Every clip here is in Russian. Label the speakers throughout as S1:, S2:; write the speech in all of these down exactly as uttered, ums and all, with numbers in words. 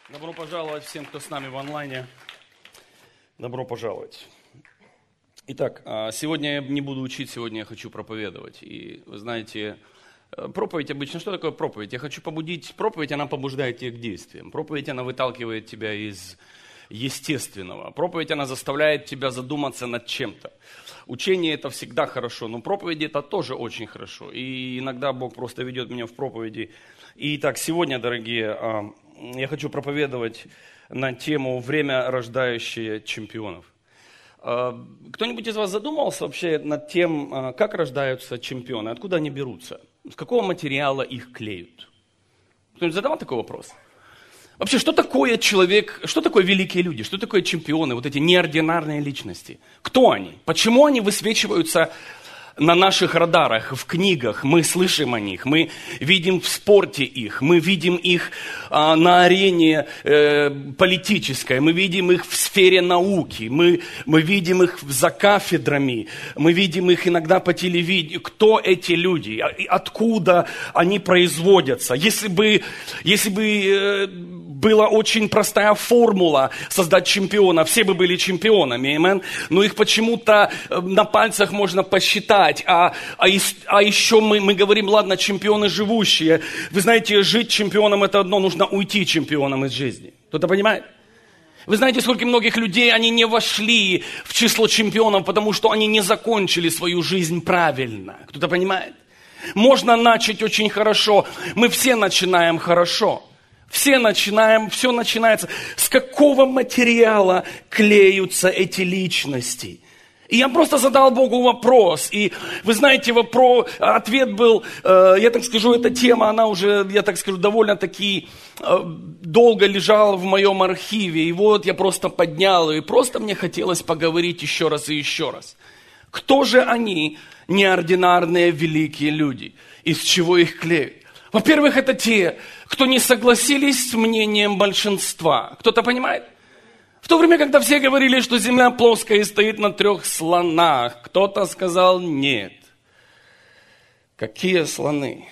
S1: Добро пожаловать всем, кто с нами в онлайне. Добро пожаловать. Итак, сегодня я не буду учить, сегодня я хочу проповедовать. И вы знаете, проповедь обычно, что такое проповедь? Я хочу побудить, проповедь, она побуждает тебя к действиям. Проповедь, она выталкивает тебя из естественного. Проповедь, она заставляет тебя задуматься над чем-то. Учение это всегда хорошо, но проповеди это тоже очень хорошо. И иногда Бог просто ведет меня в проповеди. Итак, сегодня, дорогие, я хочу проповедовать на тему «Время, рождающее чемпионов». Кто-нибудь из вас задумывался вообще над тем, как рождаются чемпионы, откуда они берутся, с какого материала их клеют? Кто-нибудь задавал такой вопрос? Вообще, что такое человек, что такое великие люди, что такое чемпионы, вот эти неординарные личности? Кто они? Почему они высвечиваются на наших радарах, в книгах? Мы слышим о них, мы видим в спорте их, мы видим их а, на арене э, политической, мы видим их в сфере науки, мы, мы видим их за кафедрами, мы видим их иногда по телевидению. Кто эти люди? Откуда они производятся? Если бы, если бы э, была очень простая формула создать чемпиона, все бы были чемпионами, amen? Но их почему-то на пальцах можно посчитать, а, а, а еще мы, мы говорим, ладно, чемпионы живущие. Вы знаете, жить чемпионом это одно, нужно уйти чемпионом из жизни. Кто-то понимает? Вы знаете, сколько многих людей, они не вошли в число чемпионов, потому что они не закончили свою жизнь правильно. Кто-то понимает? Можно начать очень хорошо, мы все начинаем хорошо. Все начинаем, все начинается. С какого материала клеются эти личности? И я просто задал Богу вопрос. И вы знаете, вопрос, ответ был, э, я так скажу, эта тема, она уже, я так скажу, довольно-таки э, долго лежала в моем архиве. И вот я просто поднял ее. И просто мне хотелось поговорить еще раз и еще раз. Кто же они, неординарные великие люди? Из чего их клеют? Во-первых, это те, кто не согласились с мнением большинства. Кто-то понимает? В то время, когда все говорили, что земля плоская и стоит на трех слонах, кто-то сказал нет. Какие слоны?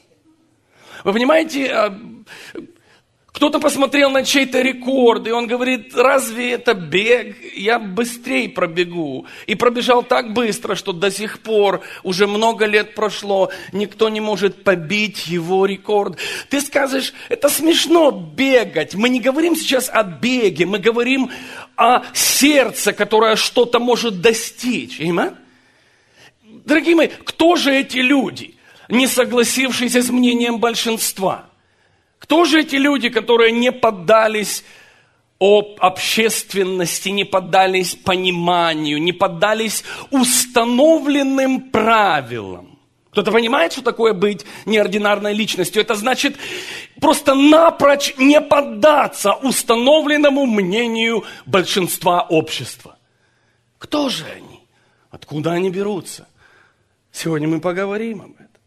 S1: Вы понимаете, кто-то посмотрел на чей-то рекорд, и он говорит, разве это бег? Я быстрее пробегу. И пробежал так быстро, что до сих пор, уже много лет прошло, никто не может побить его рекорд. Ты скажешь, это смешно бегать. Мы не говорим сейчас о беге, мы говорим о сердце, которое что-то может достичь. Amen? Дорогие мои, кто же эти люди, не согласившиеся с мнением большинства? Кто же эти люди, которые не поддались об общественности, не поддались пониманию, не поддались установленным правилам? Кто-то понимает, что такое быть неординарной личностью? Это значит просто напрочь не поддаться установленному мнению большинства общества. Кто же они? Откуда они берутся? Сегодня мы поговорим об этом.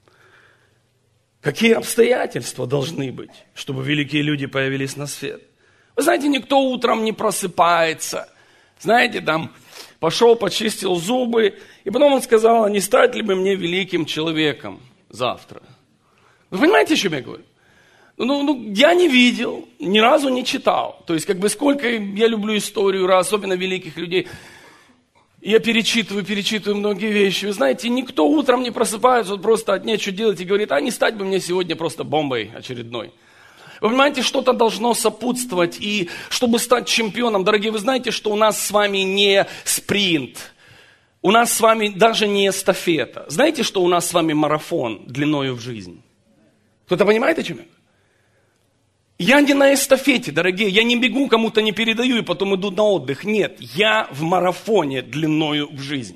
S1: Какие обстоятельства должны быть, чтобы великие люди появились на свет? Вы знаете, никто утром не просыпается. Знаете, там, пошел, почистил зубы, и потом он сказал, а не стать ли бы мне великим человеком завтра? Вы понимаете, о чем я говорю? Ну, ну, я не видел, ни разу не читал. То есть, как бы, сколько я люблю историю, особенно великих людей. Я перечитываю, перечитываю многие вещи. Вы знаете, никто утром не просыпается, вот просто от нечего делать и говорит, а не стать бы мне сегодня просто бомбой очередной. Вы понимаете, что-то должно сопутствовать. И чтобы стать чемпионом, дорогие, вы знаете, что у нас с вами не спринт. У нас с вами даже не эстафета. Знаете, что у нас с вами марафон длиною в жизнь? Кто-то понимает, о чем я? Я не на эстафете, дорогие, я не бегу, кому-то не передаю и потом иду на отдых. Нет, я в марафоне длиною в жизнь.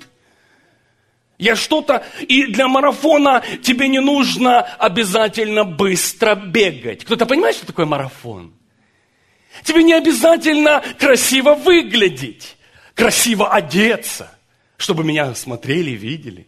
S1: Я что-то, и для марафона тебе не нужно обязательно быстро бегать. Кто-то понимает, что такое марафон? Тебе не обязательно красиво выглядеть, красиво одеться, чтобы меня смотрели, видели.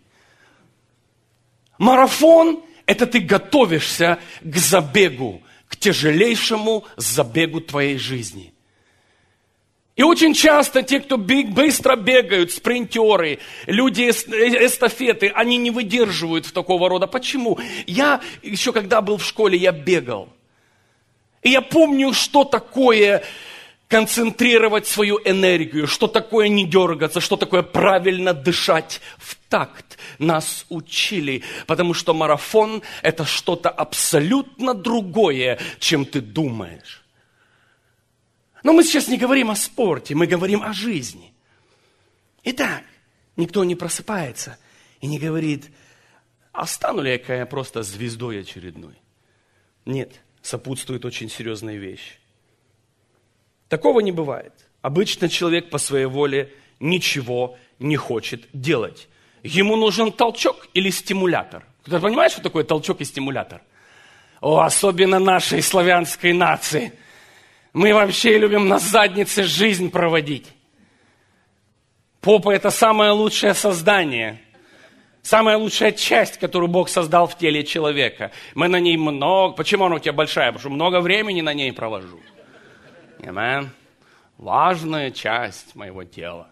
S1: Марафон – это ты готовишься к забегу, к тяжелейшему забегу твоей жизни. И очень часто те, кто быстро бегают, спринтеры, люди эстафеты, они не выдерживают в такого рода. Почему? Я еще когда был в школе, я бегал. И я помню, что такое концентрировать свою энергию, что такое не дергаться, что такое правильно дышать в такт. Нас учили, потому что марафон – это что-то абсолютно другое, чем ты думаешь. Но мы сейчас не говорим о спорте, мы говорим о жизни. Итак, никто не просыпается и не говорит, а стану ли я просто звездой очередной? Нет, сопутствует очень серьезная вещь. Такого не бывает. Обычно человек по своей воле ничего не хочет делать. Ему нужен толчок или стимулятор. Кто-то понимает, что такое толчок и стимулятор? О, особенно нашей славянской нации. Мы вообще любим на заднице жизнь проводить. Попа – это самое лучшее создание. Самая лучшая часть, которую Бог создал в теле человека. Мы на ней много... Почему она у тебя большая? Потому что много времени на ней провожу. Amen. Важная часть моего тела.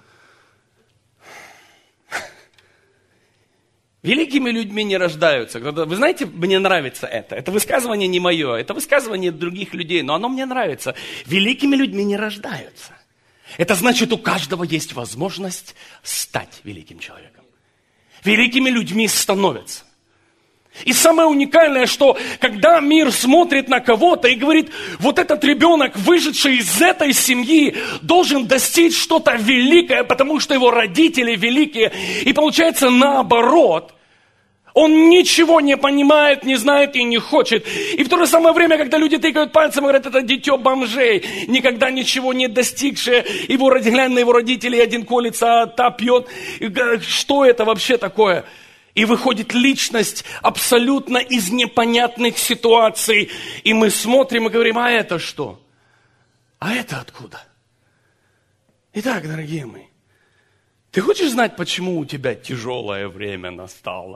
S1: Великими людьми не рождаются. Вы знаете, мне нравится это. Это высказывание не мое, это высказывание других людей, но оно мне нравится. Великими людьми не рождаются. Это значит, у каждого есть возможность стать великим человеком. Великими людьми становятся. И самое уникальное, что когда мир смотрит на кого-то и говорит, вот этот ребенок, вышедший из этой семьи, должен достичь что-то великое, потому что его родители великие. И получается наоборот. Он ничего не понимает, не знает и не хочет. И в то же самое время, когда люди тыкают пальцем и говорят, это дитё бомжей, никогда ничего не достигшее, его, глянь на его родителей, один колется, а та пьет. Что это вообще такое? И выходит личность абсолютно из непонятных ситуаций. И мы смотрим и говорим, а это что? А это откуда? Итак, дорогие мои, ты хочешь знать, почему у тебя тяжелое время настало?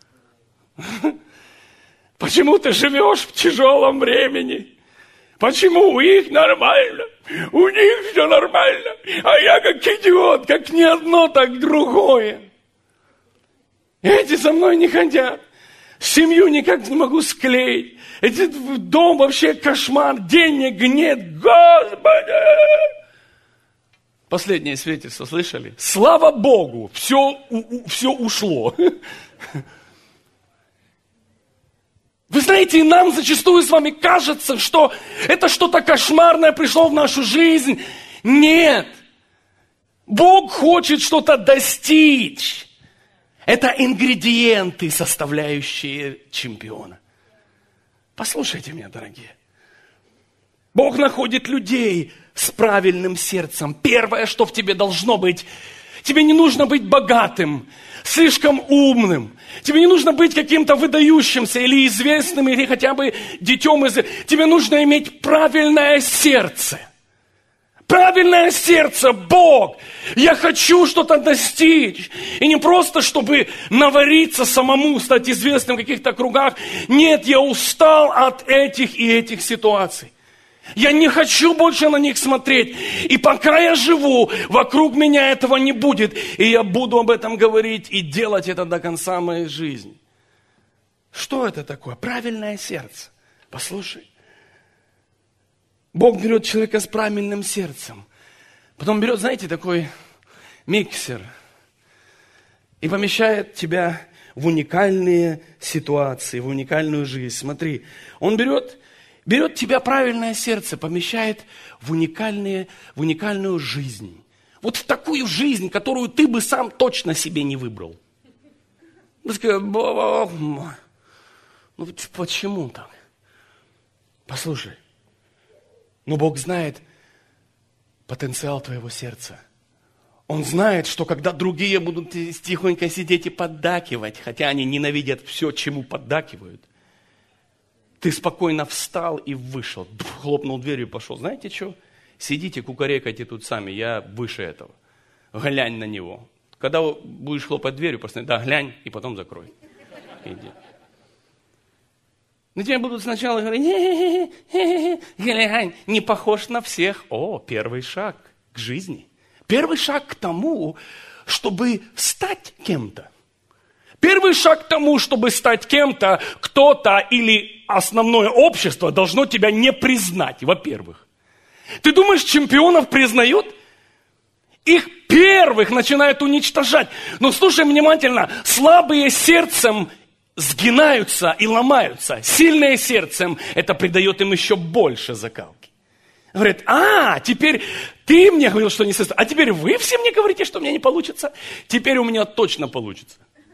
S1: Почему ты живешь в тяжелом времени? Почему у них нормально? У них все нормально. А я как идиот, как ни одно, так другое. Эти со мной не хотят. Семью никак не могу склеить. Этот дом вообще кошмар. Денег нет. Господи! Последнее свидетельство слышали? Слава Богу, все, все ушло. Вы знаете, нам зачастую с вами кажется, что это что-то кошмарное пришло в нашу жизнь. Нет. Бог хочет что-то достичь. Это ингредиенты, составляющие чемпиона. Послушайте меня, дорогие. Бог находит людей с правильным сердцем. Первое, что в тебе должно быть, тебе не нужно быть богатым, слишком умным. Тебе не нужно быть каким-то выдающимся или известным, или хотя бы детем из... Тебе нужно иметь правильное сердце. Правильное сердце, Бог. Я хочу что-то достичь. И не просто, чтобы навариться самому, стать известным в каких-то кругах. Нет, я устал от этих и этих ситуаций. Я не хочу больше на них смотреть. И пока я живу, вокруг меня этого не будет. И я буду об этом говорить и делать это до конца моей жизни. Что это такое? Правильное сердце. Послушай. Бог берет человека с правильным сердцем. Потом берет, знаете, такой миксер. И помещает тебя в уникальные ситуации, в уникальную жизнь. Смотри, он берет... Берет тебя правильное сердце, помещает в, уникальные, в уникальную жизнь. Вот в такую жизнь, которую ты бы сам точно себе не выбрал. Ты скажешь, Бог мой, ну почему так? Послушай, но Бог знает потенциал твоего сердца. Он знает, что когда другие будут тихонько сидеть и поддакивать, хотя они ненавидят все, чему поддакивают, ты спокойно встал и вышел, хлопнул дверью и пошел. Знаете что? Сидите, кукарекайте тут сами, я выше этого. Глянь на него. Когда будешь хлопать дверью, просто да, глянь и потом закрой. Иди. Но тебе будут сначала говорить, глянь, не похож на всех. О, первый шаг к жизни. Первый шаг к тому, чтобы стать кем-то. Первый шаг к тому, чтобы стать кем-то, кто-то или основное общество должно тебя не признать, во-первых. Ты думаешь, чемпионов признают? Их первых начинают уничтожать. Но слушай внимательно, слабые сердцем сгинаются и ломаются. Сильные сердцем, это придает им еще больше закалки. Говорят, а, теперь ты мне говорил, что не состоится, а теперь вы все мне говорите, что у меня не получится. Теперь у меня точно получится.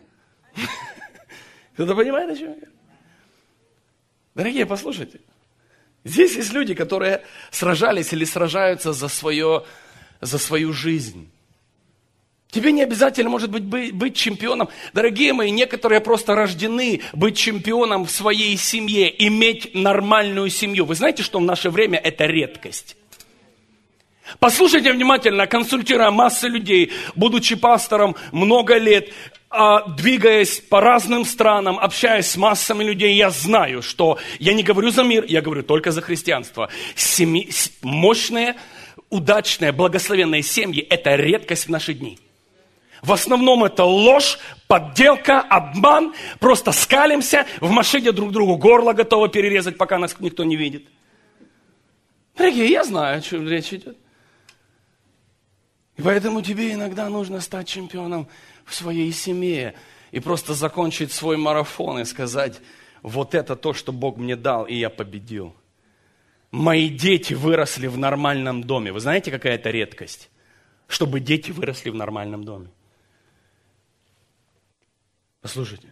S1: Кто-то понимает, о чем я? Дорогие, послушайте. Здесь есть люди, которые сражались или сражаются за, свое, за свою жизнь. Тебе не обязательно, может быть, быть, быть чемпионом. Дорогие мои, некоторые просто рождены быть чемпионом в своей семье, иметь нормальную семью. Вы знаете, что в наше время это редкость? Послушайте внимательно, консультируя массы людей, будучи пастором много лет, двигаясь по разным странам, общаясь с массами людей, я знаю, что я не говорю за мир, я говорю только за христианство. Семьи, мощные, удачные, благословенные семьи – это редкость в наши дни. В основном это ложь, подделка, обман. Просто скалимся, в машине друг другу горло готовы перерезать, пока нас никто не видит. Дорогие, я знаю, о чем речь идет. И поэтому тебе иногда нужно стать чемпионом в своей семье и просто закончить свой марафон и сказать, вот это то, что Бог мне дал, и я победил. Мои дети выросли в нормальном доме. Вы знаете, какая это редкость? Чтобы дети выросли в нормальном доме. Послушайте.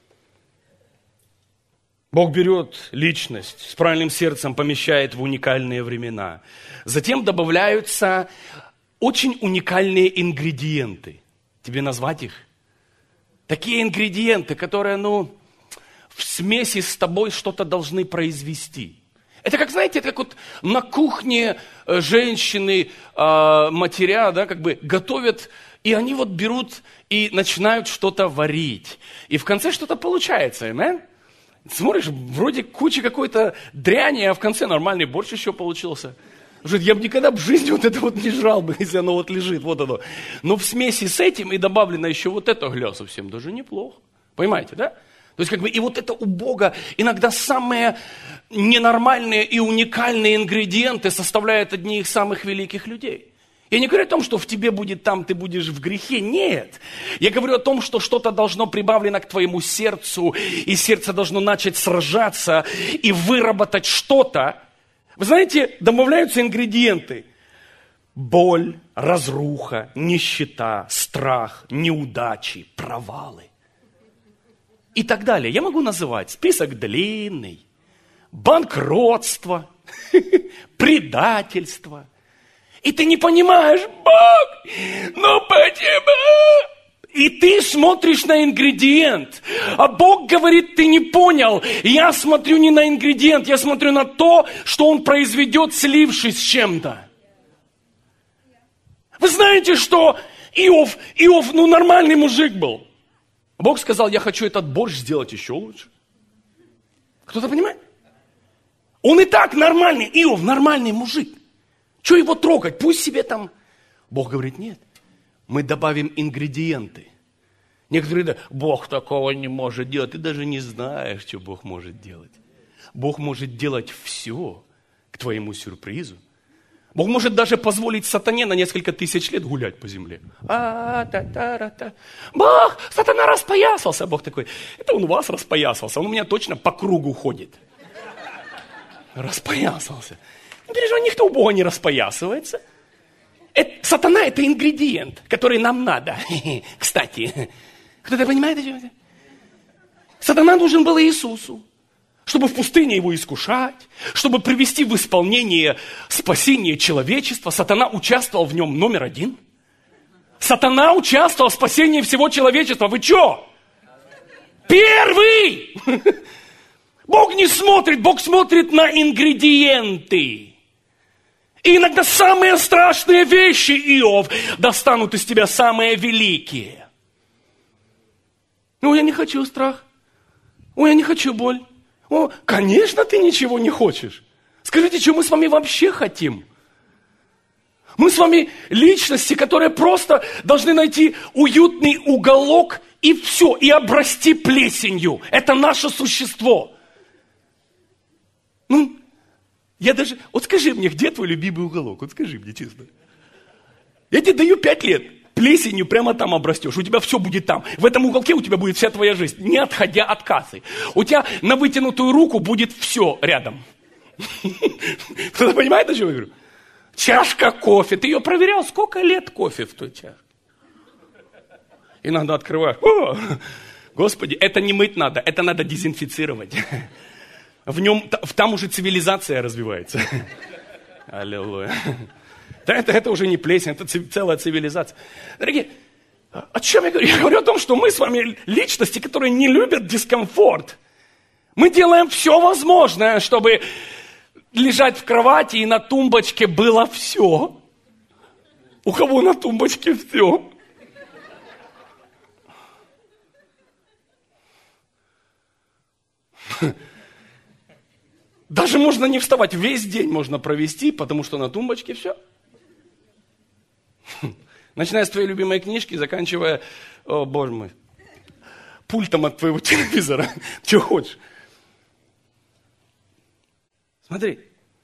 S1: Бог берет личность, с правильным сердцем помещает в уникальные времена. Затем добавляются очень уникальные ингредиенты. Тебе назвать их? Такие ингредиенты, которые, ну, в смеси с тобой что-то должны произвести. Это как, знаете, это как вот на кухне женщины, матеря, да, как бы готовят, и они вот берут и начинают что-то варить. И в конце что-то получается, amen? Смотришь, вроде куча какой-то дряни, а в конце нормальный борщ еще получился. Я бы никогда в жизни вот это вот не жрал бы, если оно вот лежит, вот оно. Но в смеси с этим и добавлено еще вот это, гля, совсем даже неплохо. Понимаете, да? То есть как бы и вот это у Бога иногда самые ненормальные и уникальные ингредиенты составляют одни из самых великих людей. Я не говорю о том, что в тебе будет там, ты будешь в грехе. Нет. Я говорю о том, что что-то должно прибавлено к твоему сердцу, и сердце должно начать сражаться и выработать что-то. Вы знаете, добавляются ингредиенты. Боль, разруха, нищета, страх, неудачи, провалы. И так далее. Я могу называть список длинный. Банкротство, предательство. И ты не понимаешь, Бог, ну почему? И ты смотришь на ингредиент, а Бог говорит, ты не понял. Я смотрю не на ингредиент, я смотрю на то, что Он произведет, слившись с чем-то. Вы знаете, что Иов, Иов, ну нормальный мужик был. Бог сказал, я хочу этот борщ сделать еще лучше. Кто-то понимает? Он и так нормальный, Иов нормальный мужик. Что его трогать? Пусть себе там... Бог говорит, нет. Мы добавим ингредиенты. Некоторые говорят, Бог такого не может делать. Ты даже не знаешь, что Бог может делать. Бог может делать все к твоему сюрпризу. Бог может даже позволить сатане на несколько тысяч лет гулять по земле. А-та-та-та-та. Бог, сатана распоясался. Бог такой, это он у вас распоясался. Он у меня точно по кругу ходит. Распоясался. Не переживай, никто у Бога не распоясывается. Это, сатана – это ингредиент, который нам надо. Кстати, кто-то понимает, о чем это? Сатана нужен был Иисусу, чтобы в пустыне его искушать, чтобы привести в исполнение спасение человечества. Сатана участвовал в нем номер один. Сатана участвовал в спасении всего человечества. Вы что? Первый! Бог не смотрит, Бог смотрит на ингредиенты. И иногда самые страшные вещи, Иов, достанут из тебя самые великие. Ну, я не хочу страх. Ой, я не хочу боль. О, конечно, ты ничего не хочешь. Скажите, что мы с вами вообще хотим? Мы с вами личности, которые просто должны найти уютный уголок и все, и обрасти плесенью. Это наше существо. Ну, я даже... Вот скажи мне, где твой любимый уголок? Вот скажи мне честно. Я тебе даю пять лет. Плесенью прямо там обрастешь. У тебя все будет там. В этом уголке у тебя будет вся твоя жизнь, не отходя от кассы. У тебя на вытянутую руку будет все рядом. Кто-то понимает, о чем я говорю? Чашка кофе. Ты ее проверял? Сколько лет кофе в той чашке? Иногда открываешь. О, Господи, это не мыть надо, это надо дезинфицировать. В нем, там уже цивилизация развивается. Аллилуйя. Это, это уже не плесень, это целая цивилизация. Дорогие, о чем я говорю? Я говорю о том, что мы с вами личности, которые не любят дискомфорт. Мы делаем все возможное, чтобы лежать в кровати и на тумбочке было все. У кого на тумбочке все? Даже можно не вставать, весь день можно провести, потому что на тумбочке все. Начиная с твоей любимой книжки, заканчивая, о боже мой, пультом от твоего телевизора. Чего хочешь? Смотри.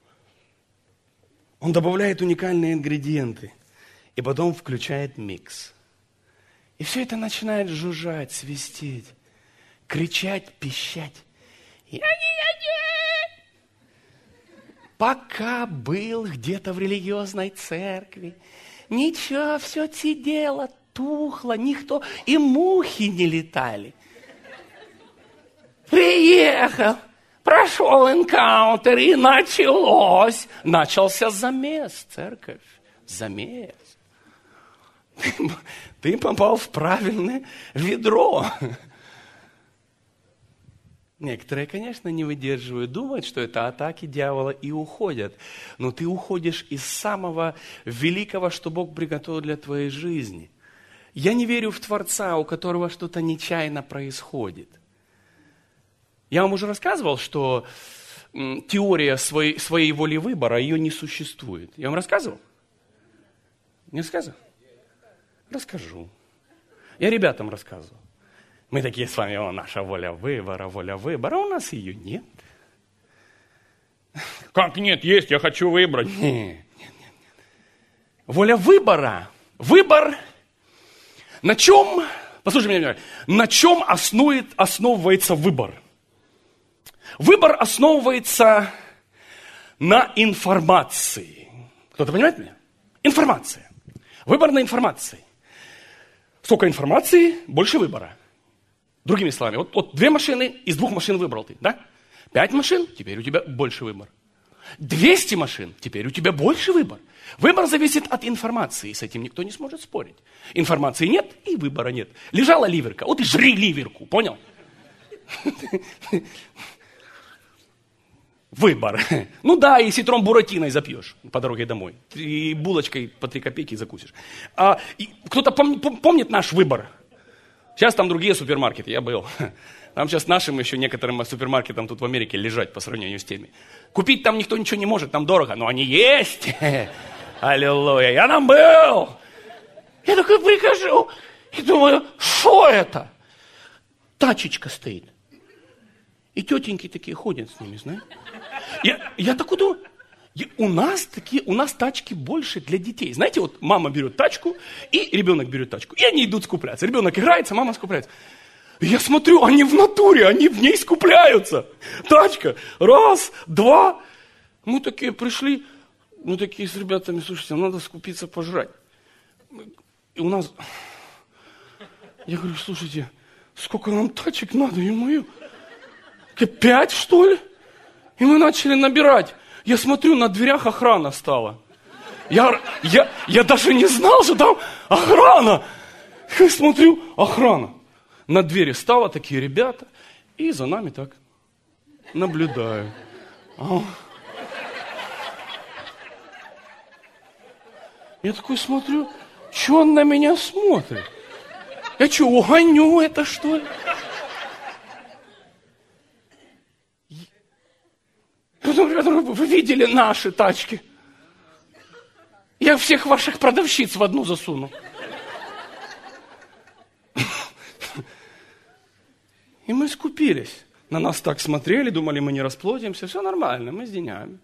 S1: Он добавляет уникальные ингредиенты и потом включает микс. И все это начинает жужжать, свистеть, кричать, пищать. Пока был где-то в религиозной церкви, ничего, все сидело, тухло, никто, и мухи не летали. Приехал, прошел энкаунтер, и началось. Начался замес, церковь, замес. Ты, ты попал в правильное ведро. Некоторые, конечно, не выдерживают, думают, что это атаки дьявола и уходят. Но ты уходишь из самого великого, что Бог приготовил для твоей жизни. Я не верю в Творца, у которого что-то нечаянно происходит. Я вам уже рассказывал, что м, теория своей, своей воли выбора, ее не существует. Я вам рассказывал? Не рассказывал? Расскажу. Я ребятам рассказывал. Мы такие с вами, о, наша воля выбора, воля выбора, а у нас ее нет. Как нет, есть, я хочу выбрать. Нет, нет, нет, нет. Воля выбора. Выбор. На чем, послушай меня, на чем основывает, основывается выбор? Выбор основывается на информации. Кто-то понимает меня? Информация. Выбор на информации. Сколько информации, больше выбора. Другими словами, вот, вот две машины, из двух машин выбрал ты, да? Пять машин, теперь у тебя больше выбор. Двести машин, теперь у тебя больше выбор. Выбор зависит от информации, с этим никто не сможет спорить. Информации нет, и выбора нет. Лежала ливерка, вот и жри ливерку, понял? Выбор. Ну да, и ситром буратиной запьешь по дороге домой. И булочкой по три копейки закусишь. А, и кто-то пом- помнит наш выбор? Сейчас там другие супермаркеты, я был. Там сейчас нашим еще некоторым супермаркетам тут в Америке лежать по сравнению с теми. Купить там никто ничего не может, там дорого, но они есть. Аллилуйя, я там был. Я такой прихожу и думаю, что это? Тачечка стоит. И тетеньки такие ходят с ними, знаешь. Я, я такой думаю, я, у нас такие, у нас тачки больше для детей. Знаете, вот мама берет тачку, и ребенок берет тачку. И они идут скупляться. Ребенок играется, мама скупляется. И я смотрю, они в натуре, они в ней скупляются. Тачка, раз, два. Мы такие пришли, мы такие с ребятами, слушайте, надо скупиться пожрать. И у нас, я говорю, слушайте, сколько нам тачек надо, ё-моё? Пять, что ли? И мы начали набирать. Я смотрю, на дверях охрана стала. Я, я, я даже не знал, что там охрана. Я смотрю, охрана. На двери стало такие ребята. И за нами так наблюдаю. А. Я такой смотрю, что он на меня смотрит? Я что, угоню это, что ли? Вы видели наши тачки? Я всех ваших продавщиц в одну засуну. И мы скупились. На нас так смотрели, думали, мы не расплодимся. Все нормально, мы с деньгами.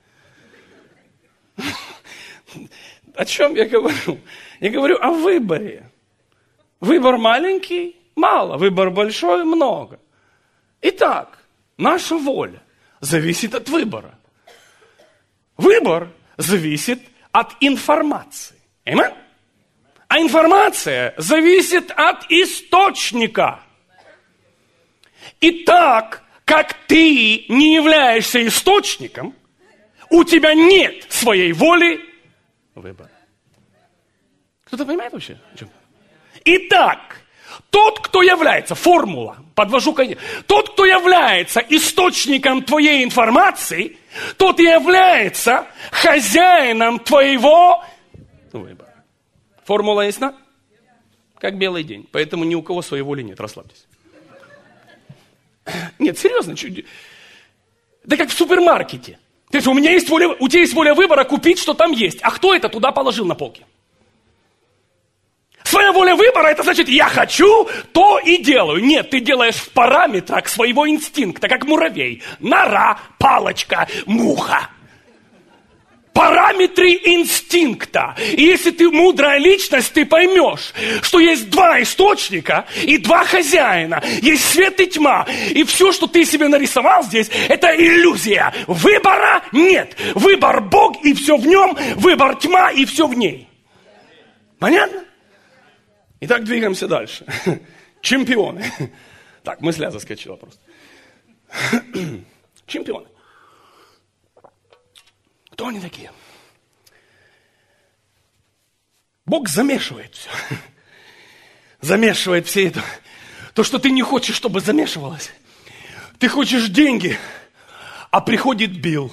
S1: О чем я говорю? Я говорю о выборе. Выбор маленький – мало. Выбор большой – много. Итак, наша воля зависит от выбора. Выбор зависит от информации. Amen? А информация зависит от источника. И так, как ты не являешься источником, у тебя нет своей воли выбора. Кто-то понимает вообще? О чем? Итак, тот, кто является, формула, подвожу конец, тот, кто является источником твоей информации, тот и является хозяином твоего выбора. Формула ясна? Как белый день. Поэтому ни у кого своей воли нет, расслабьтесь. Нет, серьезно. Да как в супермаркете. То есть у меня есть воля, у тебя есть воля выбора купить, что там есть. А кто это туда положил на полке? Своя воля выбора, это значит, я хочу, то и делаю. Нет, ты делаешь в параметрах своего инстинкта, как муравей. Нора, палочка, муха. Параметры инстинкта. И если ты мудрая личность, ты поймешь, что есть два источника и два хозяина. Есть свет и тьма. И все, что ты себе нарисовал здесь, это иллюзия. Выбора нет. Выбор Бог и все в нем. Выбор тьма и все в ней. Понятно? Итак, двигаемся дальше. Чемпионы. Так, мысля заскочила просто. Чемпионы. Кто они такие? Бог замешивает все. Замешивает все это. То, что ты не хочешь, чтобы замешивалось. Ты хочешь деньги, а приходит Билл.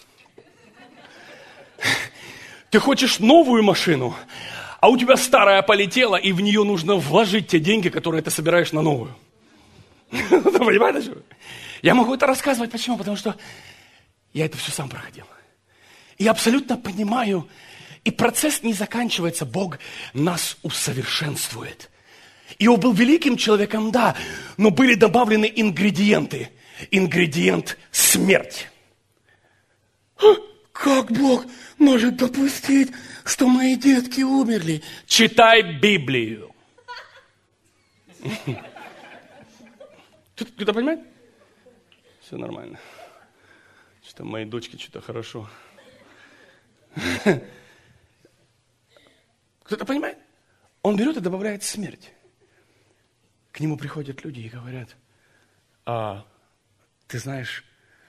S1: Ты хочешь новую машину, а у тебя старая полетела, и в нее нужно вложить те деньги, которые ты собираешь на новую. Понимаете? Я могу это рассказывать. Почему? Потому что я это все сам проходил. И абсолютно понимаю, и процесс не заканчивается. Бог нас усовершенствует. Иов был великим человеком, да, но были добавлены ингредиенты. Ингредиент – смерть. Как Бог может допустить, что мои детки умерли? Читай Библию. Кто-то понимает? Все нормально. Что-то моей дочке что-то хорошо. Кто-то понимает? Он берет и добавляет смерть. К нему приходят люди и говорят: а, ты знаешь,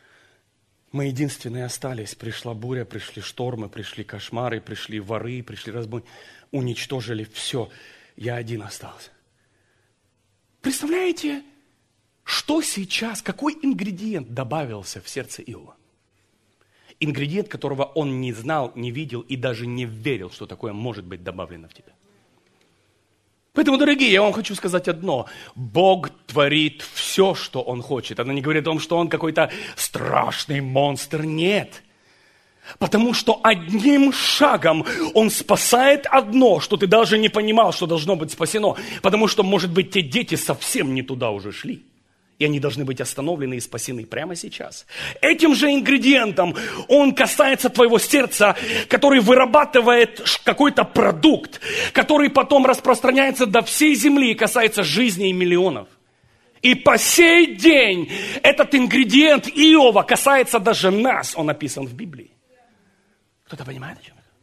S1: мы единственные остались. Пришла буря, пришли штормы, пришли кошмары, пришли воры, пришли разбойники. Уничтожили все. Я один остался. Представляете, что сейчас, какой ингредиент добавился в сердце Иова? Ингредиент, которого он не знал, не видел и даже не верил, что такое может быть добавлено в тебя. Поэтому, дорогие, я вам хочу сказать одно. Бог творит все, что Он хочет. Она не говорит о том, что Он какой-то страшный монстр. Нет. Потому что одним шагом Он спасает одно, что ты даже не понимал, что должно быть спасено. Потому что, может быть, те дети совсем не туда уже шли. И они должны быть остановлены и спасены прямо сейчас. Этим же ингредиентом он касается твоего сердца, который вырабатывает какой-то продукт, который потом распространяется до всей земли и касается жизней миллионов. И по сей день этот ингредиент Иова касается даже нас. Он описан в Библии. Кто-то понимает, о чем это?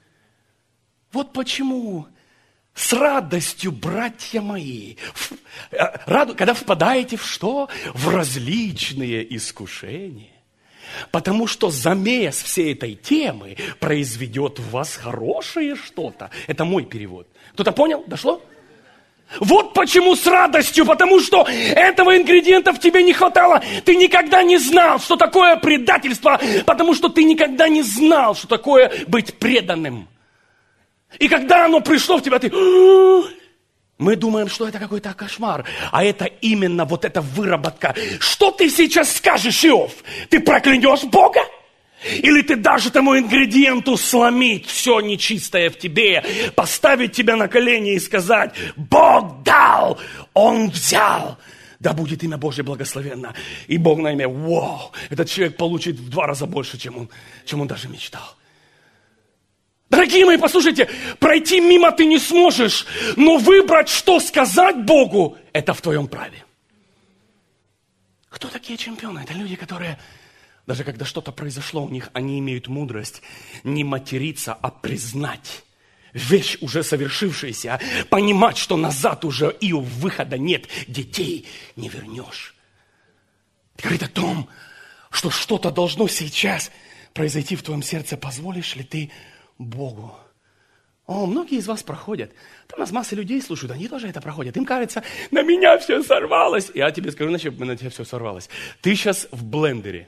S1: Вот почему... С радостью, братья мои, в, раду, когда впадаете в что? В различные искушения. Потому что замес всей этой темы произведет в вас хорошее что-то. Это мой перевод. Кто-то понял? Дошло? Вот почему с радостью, потому что этого ингредиента в тебе не хватало. Ты никогда не знал, что такое предательство, потому что ты никогда не знал, что такое быть преданным. И когда оно пришло в тебя, ты... Мы думаем, что это какой-то кошмар. А это именно вот эта выработка. Что ты сейчас скажешь, Иов? Ты проклянешь Бога? Или ты дашь этому ингредиенту сломить все нечистое в тебе, поставить тебя на колени и сказать: Бог дал, Он взял. Да будет имя Божье благословенно. И Бог на имя, вау, этот человек получит в два раза больше, чем он, чем он даже мечтал. Дорогие мои, послушайте, пройти мимо ты не сможешь, но выбрать, что сказать Богу, это в твоем праве. Кто такие чемпионы? Это люди, которые, даже когда что-то произошло у них, они имеют мудрость не материться, а признать вещь уже совершившаяся, понимать, что назад уже и выхода нет, детей не вернешь. Говорит о том, что что-то должно сейчас произойти в твоем сердце. Позволишь ли ты Богу? О, многие из вас проходят. Там нас масса людей слушают, они тоже это проходят. Им кажется, на меня все сорвалось. Я тебе скажу, на чем на тебя все сорвалось. Ты сейчас в блендере.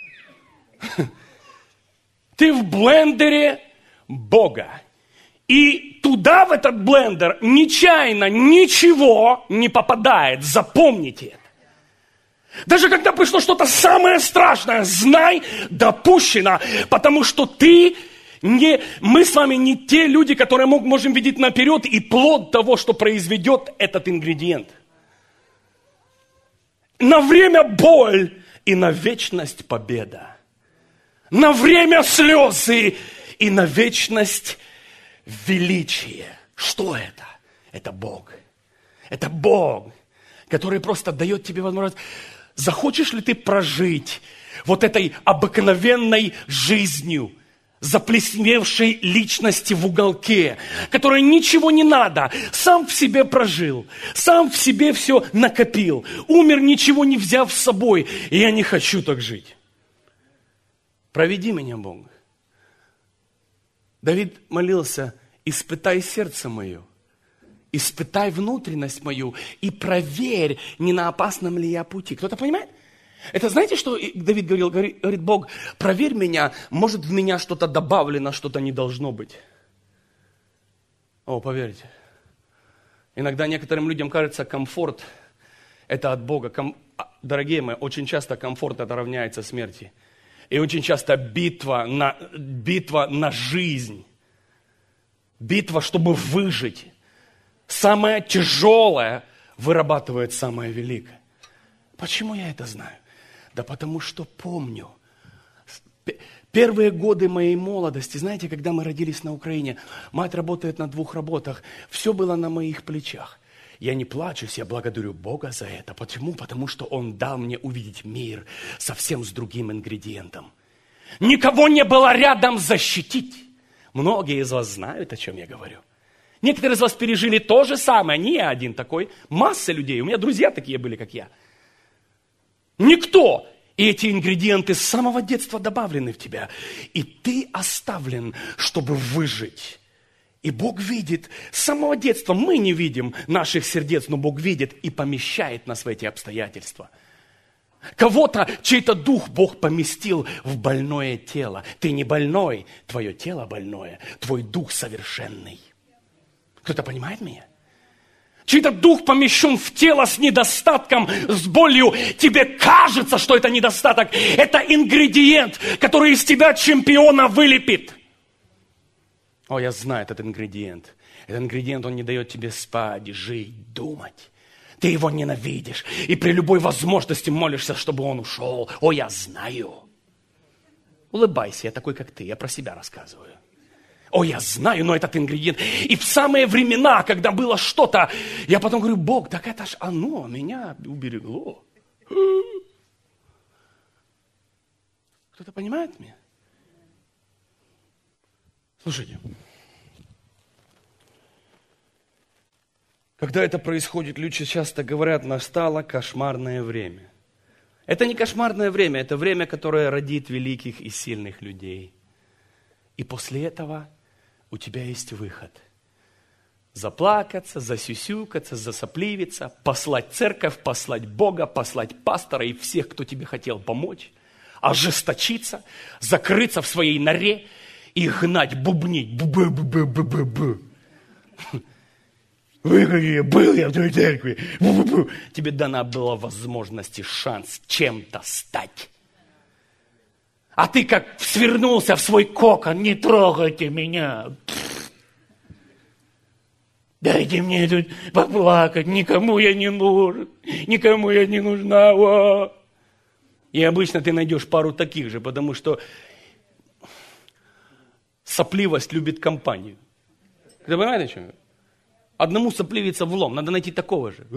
S1: Ты в блендере Бога. И туда, в этот блендер, нечаянно ничего не попадает. Запомните это. Даже когда пришло что-то самое страшное, знай, допущено, потому что ты... Не, мы с вами не те люди, которые мог, можем видеть наперед и плод того, что произведет этот ингредиент. На время боль и на вечность победа. На время слезы и на вечность величие. Что это? Это Бог. Это Бог, который просто дает тебе возможность. Захочешь ли ты прожить вот этой обыкновенной жизнью, заплесневевшей личности в уголке, которой ничего не надо, сам в себе прожил, сам в себе все накопил, умер, ничего не взяв с собой, и я не хочу так жить. Проведи меня, Бог. Давид молился, испытай сердце мое, испытай внутренность мою и проверь, не на опасном ли я пути. Кто-то понимает? Это знаете, что Давид говорил? Говорит, говорит, Бог, проверь меня, может в меня что-то добавлено, что-то не должно быть. О, поверьте. Иногда некоторым людям кажется, комфорт – это от Бога. Ком... Дорогие мои, очень часто комфорт – это равняется смерти. И очень часто битва на, битва на жизнь, битва, чтобы выжить. Самое тяжелое вырабатывает самое великое. Почему я это знаю? Да потому что помню. Первые годы моей молодости, знаете, когда мы родились на Украине, мать работает на двух работах, все было на моих плечах. Я не плачусь, я благодарю Бога за это. Почему? Потому что Он дал мне увидеть мир совсем с другим ингредиентом. Никого не было рядом защитить. Многие из вас знают, о чем я говорю. Некоторые из вас пережили то же самое, не я один такой. Масса людей, у меня друзья такие были, как я. Никто. И эти ингредиенты с самого детства добавлены в тебя. И ты оставлен, чтобы выжить. И Бог видит, с самого детства мы не видим наших сердец, но Бог видит и помещает нас в эти обстоятельства. Кого-то, чей-то дух Бог поместил в больное тело. Ты не больной, твое тело больное, твой дух совершенный. Кто-то понимает меня? Чей-то дух помещен в тело с недостатком, с болью. Тебе кажется, что это недостаток. Это ингредиент, который из тебя чемпиона вылепит. О, я знаю этот ингредиент. Этот ингредиент, он не дает тебе спать, жить, думать. Ты его ненавидишь. И при любой возможности молишься, чтобы он ушел. О, я знаю. Улыбайся, я такой, как ты. Я про себя рассказываю. О, я знаю, но этот ингредиент. И в самые времена, когда было что-то, я потом говорю, Бог, так это ж оно меня уберегло. Кто-то понимает меня? Слушайте. Когда это происходит, люди часто говорят, настало кошмарное время. Это не кошмарное время, это время, которое родит великих и сильных людей. И после этого у тебя есть выход. Заплакаться, засюсюкаться, засопливиться, послать церковь, послать Бога, послать пастора и всех, кто тебе хотел помочь, ожесточиться, закрыться в своей норе и гнать, бубнить. Бу-бу-бу-бу-бу-бу. Вы какие, был я в той церкви. Бу-бу-бу. Тебе дана была возможность и шанс чем-то стать. А ты как свернулся в свой кокон, не трогайте меня. Дайте мне тут поплакать, никому я не нужен, никому я не нужна. О! И обычно ты найдешь пару таких же, потому что сопливость любит компанию. Ты понимаете, о чем я? Одному сопливиться влом, надо найти такого же.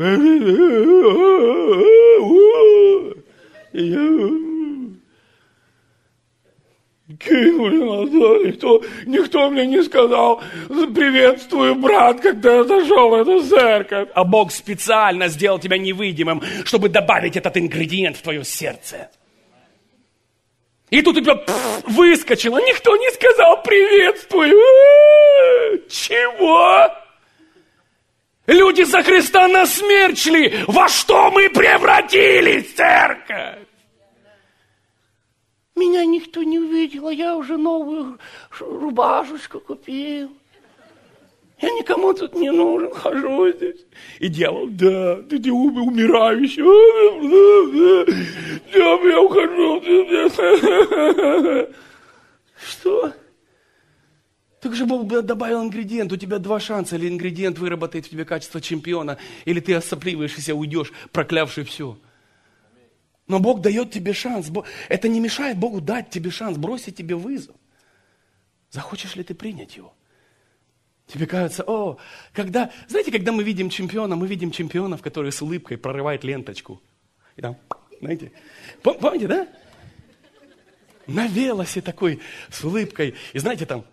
S1: Кинули назад, никто, никто мне не сказал, приветствую, брат, когда я зашел в эту церковь. А Бог специально сделал тебя невидимым, чтобы добавить этот ингредиент в твое сердце. И тут у тебя пфф, выскочило, никто не сказал приветствую. Чего? Люди за Христа на смерть шли. Во что мы превратились, церковь? Меня никто не увидел, а я уже новую рубашечку купил. Я никому тут не нужен, хожу здесь. И дьявол, да, ты, ты умирающий. Да, я ухожу. Что? Так же Бог добавил ингредиент. У тебя два шанса. Или ингредиент выработает в тебе качество чемпиона, или ты осопливаешься, уйдешь, проклявший все. Но Бог дает тебе шанс. Это не мешает Богу дать тебе шанс, бросить тебе вызов. Захочешь ли ты принять его? Тебе кажется, о, когда, знаете, когда мы видим чемпиона, мы видим чемпионов, которые с улыбкой прорывают ленточку. И там, знаете, помните, да? На велосе такой, с улыбкой. И знаете, там,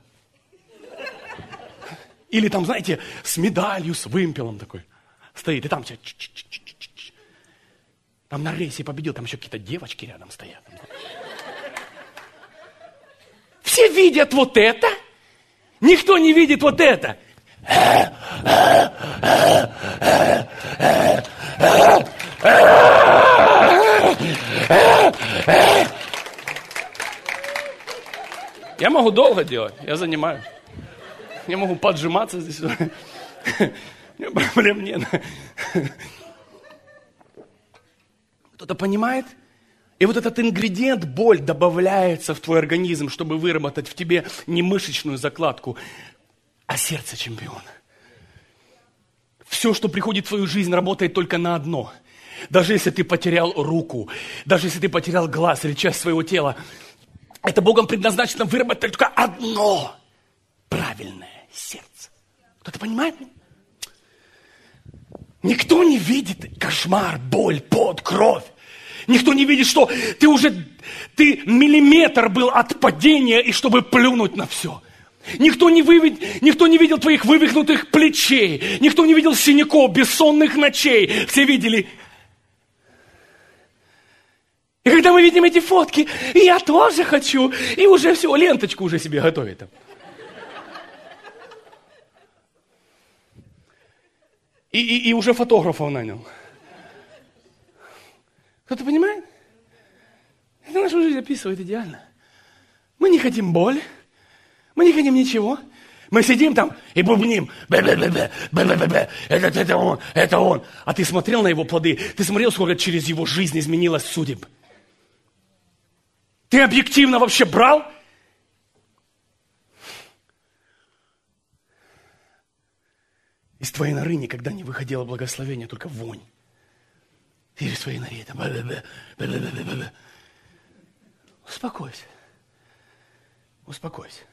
S1: или там, знаете, с медалью, с вымпелом такой стоит. И там все, там на рейсе победил, там еще какие-то девочки рядом стоят. Все видят вот это, никто не видит вот это. Я могу долго делать, я занимаюсь. Я могу поджиматься здесь. Проблем нет. Кто-то понимает? И вот этот ингредиент, боль, добавляется в твой организм, чтобы выработать в тебе не мышечную закладку, а сердце чемпиона. Все, что приходит в твою жизнь, работает только на одно. Даже если ты потерял руку, даже если ты потерял глаз или часть своего тела, это Богом предназначено выработать только одно правильное сердце. Кто-то понимает меня? Никто не видит кошмар, боль, пот, кровь. Никто не видит, что ты уже, ты миллиметр был от падения, и чтобы плюнуть на все. Никто не, вывед, никто не видел твоих вывихнутых плечей. Никто не видел синяков, бессонных ночей. Все видели. И когда мы видим эти фотки, я тоже хочу. И уже все, ленточку уже себе готовит. И, и, и уже фотографов нанял. Кто-то понимает? Это нашу жизнь описывает идеально. Мы не хотим боли. Мы не хотим ничего. Мы сидим там и бубним. Бе-бе-бе-бе, бе-бе-бе-бе. Это, это он, это он. А ты смотрел на его плоды? Ты смотрел, сколько через его жизнь изменилось судеб? Ты объективно вообще брал? Из твоей норы никогда не выходило благословение, только вонь. Ты из своей норе там. Бе-бе-бе, бе-бе-бе-бе. Успокойся. Успокойся.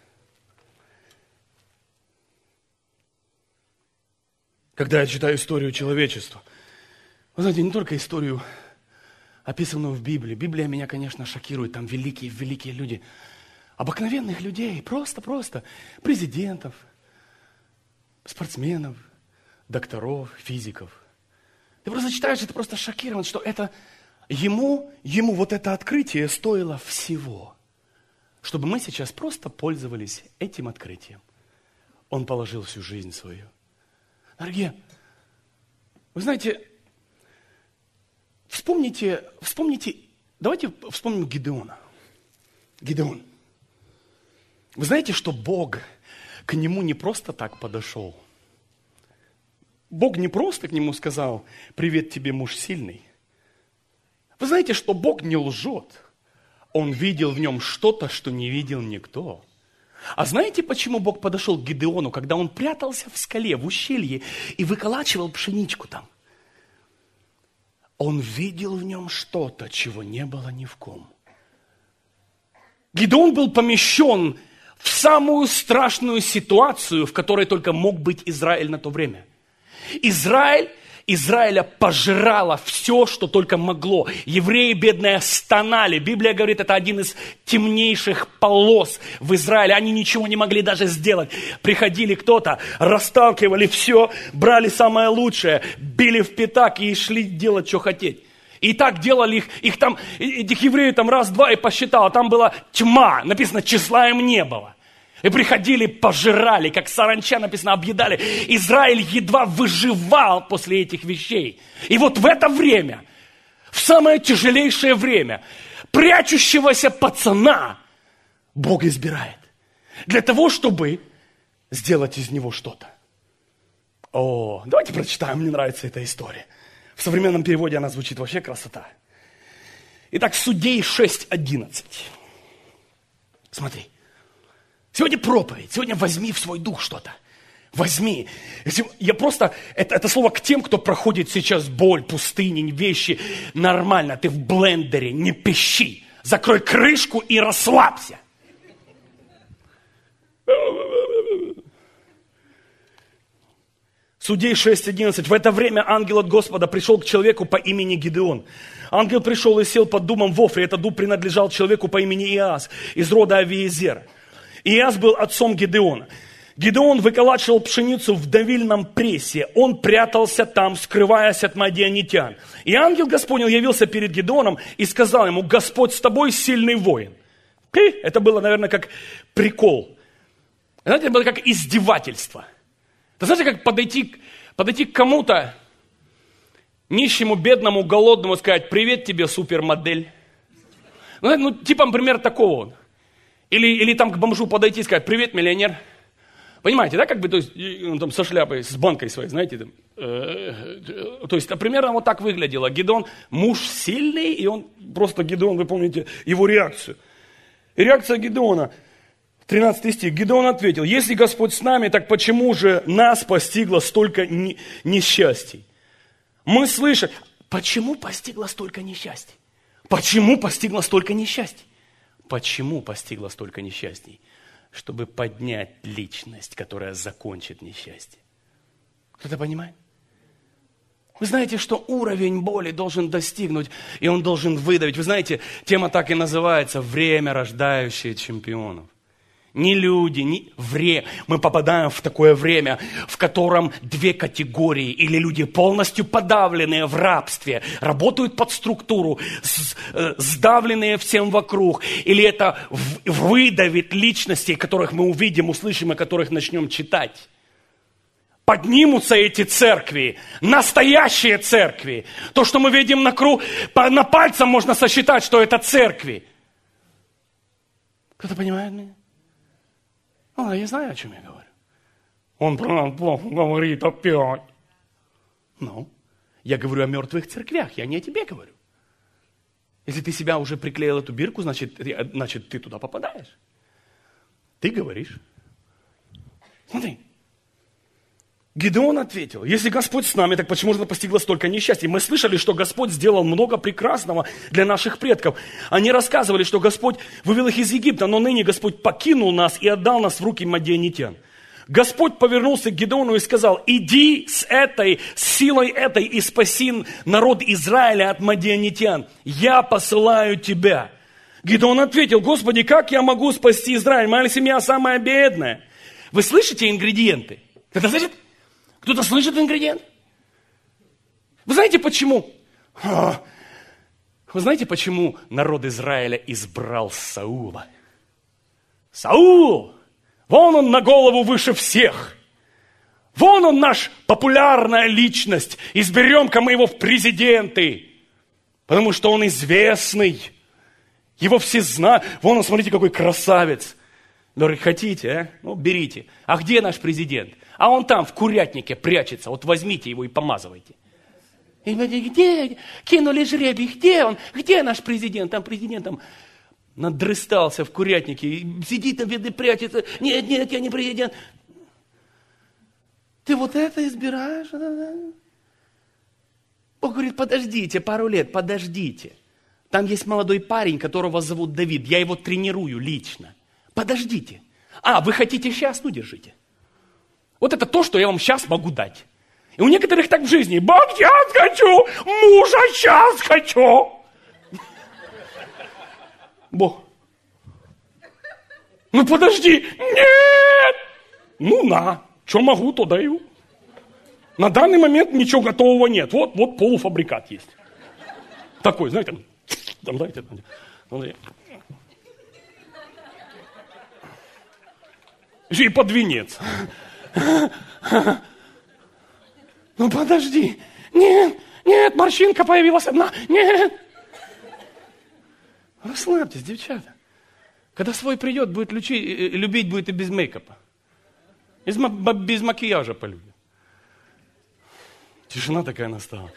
S1: Когда я читаю историю человечества, вы знаете, не только историю, описанную в Библии. Библия меня, конечно, шокирует. Там великие, великие люди. Обыкновенных людей. Просто-просто. Президентов, спортсменов, докторов, физиков. Ты просто читаешь, и ты просто шокирован, что это ему, ему вот это открытие стоило всего. Чтобы мы сейчас просто пользовались этим открытием. Он положил всю жизнь свою. Дорогие, вы знаете, вспомните, вспомните, давайте вспомним Гидеона. Гидеон. Вы знаете, что Бог к нему не просто так подошел. Бог не просто к нему сказал: привет тебе, муж сильный. Вы знаете, что Бог не лжет. Он видел в нем что-то, что не видел никто. А знаете, почему Бог подошел к Гидеону, когда он прятался в скале, в ущелье, и выколачивал пшеничку там? Он видел в нем что-то, чего не было ни в ком. Гидеон был помещен в самую страшную ситуацию, в которой только мог быть Израиль на то время. Израиль, Израиля пожирало все, что только могло. Евреи бедные стонали. Библия говорит, это один из темнейших полос в Израиле. Они ничего не могли даже сделать. Приходили кто-то, расталкивали все, брали самое лучшее, били в пятак и шли делать, что хотеть. И так делали их, их там, этих евреев там раз-два и посчитал, а там была тьма, написано, числа им не было. И приходили, пожирали, как саранча, написано, объедали. Израиль едва выживал после этих вещей. И вот в это время, в самое тяжелейшее время, прячущегося пацана Бог избирает. Для того, чтобы сделать из него что-то. О, давайте прочитаем, мне нравится эта история. В современном переводе она звучит вообще красота. Итак, Судей шесть одиннадцать. Смотри. Сегодня проповедь, сегодня возьми в свой дух что-то. Возьми. Я просто, это, это слово к тем, кто проходит сейчас боль, пустыни, вещи. Нормально, ты в блендере, не пищи. Закрой крышку и расслабься. Судей шесть одиннадцать. В это время ангел от Господа пришел к человеку по имени Гидеон. Ангел пришел и сел под дубом в Офре. Этот дуб принадлежал человеку по имени Иоас из рода Авиезера. Иоас был отцом Гидеона. Гидеон выколачивал пшеницу в давильном прессе. Он прятался там, скрываясь от мадианитян. И ангел Господень явился перед Гидеоном и сказал ему: Господь с тобой, сильный воин. Это было, наверное, как прикол. Знаете, это было как издевательство. Ты знаете, как подойти, подойти к кому-то, нищему, бедному, голодному, сказать: привет тебе, супермодель. Ну, ну типа, например, такого вот. Или, или там к бомжу подойти и сказать: привет, миллионер. Понимаете, да, как бы, то есть, он там со шляпой, с банкой своей, знаете, там, э, то есть, примерно вот так выглядело. Гидеон, муж сильный, и он, просто Гидеон, вы помните его реакцию. И реакция Гидеона, тринадцатый стих. Гидеон ответил: если Господь с нами, так почему же нас постигло столько несчастий? Мы слышали, почему постигло столько несчастий? Почему постигло столько несчастий? Почему постигло столько несчастий? Чтобы поднять личность, которая закончит несчастье. Кто-то понимает? Вы знаете, что уровень боли должен достигнуть, и он должен выдавить. Вы знаете, тема так и называется: время, рождающее чемпионов. Не люди, не время. Мы попадаем в такое время, в котором две категории. Или люди полностью подавленные в рабстве, работают под структуру, сдавленные всем вокруг. Или это выдавит личностей, которых мы увидим, услышим, о которых начнем читать. Поднимутся эти церкви, настоящие церкви. То, что мы видим на круг, на пальцам можно сосчитать, что это церкви. Кто-то понимает меня? Ну, я знаю, о чем я говорю. Он про нас плохо говорит опять. Ну, я говорю о мертвых церквях, я не о тебе говорю. Если ты себя уже приклеил эту бирку, значит, значит ты туда попадаешь. Ты говоришь. Смотри. Гидеон ответил: если Господь с нами, так почему же постигло столько несчастий? Мы слышали, что Господь сделал много прекрасного для наших предков. Они рассказывали, что Господь вывел их из Египта, но ныне Господь покинул нас и отдал нас в руки мадианитян. Господь повернулся к Гидеону и сказал: иди с этой, с силой этой и спаси народ Израиля от мадианитян. Я посылаю тебя. Гидеон ответил: Господи, как я могу спасти Израиль? Моя семья самая бедная. Вы слышите ингредиенты? Это значит... Кто-то слышит ингредиент? Вы знаете почему? Вы знаете, почему народ Израиля избрал Саула? Саул! Вон он на голову выше всех. Вон он наш популярная личность. Изберем-ка мы его в президенты. Потому что он известный. Его все знают. Вон он, смотрите, какой красавец. Говорит: хотите, а? Ну, берите. А где наш президент? А он там, в курятнике, прячется. Вот возьмите его и помазывайте. И где? Кинули жребий. Где он? Где наш президент? Там президент там. надрыстался в курятнике, и сидит там, видно, прячется. Нет, нет, я не президент. Ты вот это избираешь? Бог говорит, подождите пару лет, подождите. Там есть молодой парень, которого зовут Давид. Я его тренирую лично. Подождите. А, вы хотите сейчас? Ну, держите. Вот это то, что я вам сейчас могу дать. И у некоторых так в жизни. Бог, сейчас хочу, мужа сейчас хочу. Бог. Ну, подожди. Нет. Ну, на. Что могу, то даю. На данный момент ничего готового нет. Вот, вот полуфабрикат есть. Такой, знаете, там, дайте, дайте. Еще и под венец. Ну подожди. Нет, нет, морщинка появилась одна. Нет. Расслабьтесь, девчата. Когда свой придет, будет лючи, любить будет и без мейкапа. Без, без макияжа полюбит. Тишина такая настала.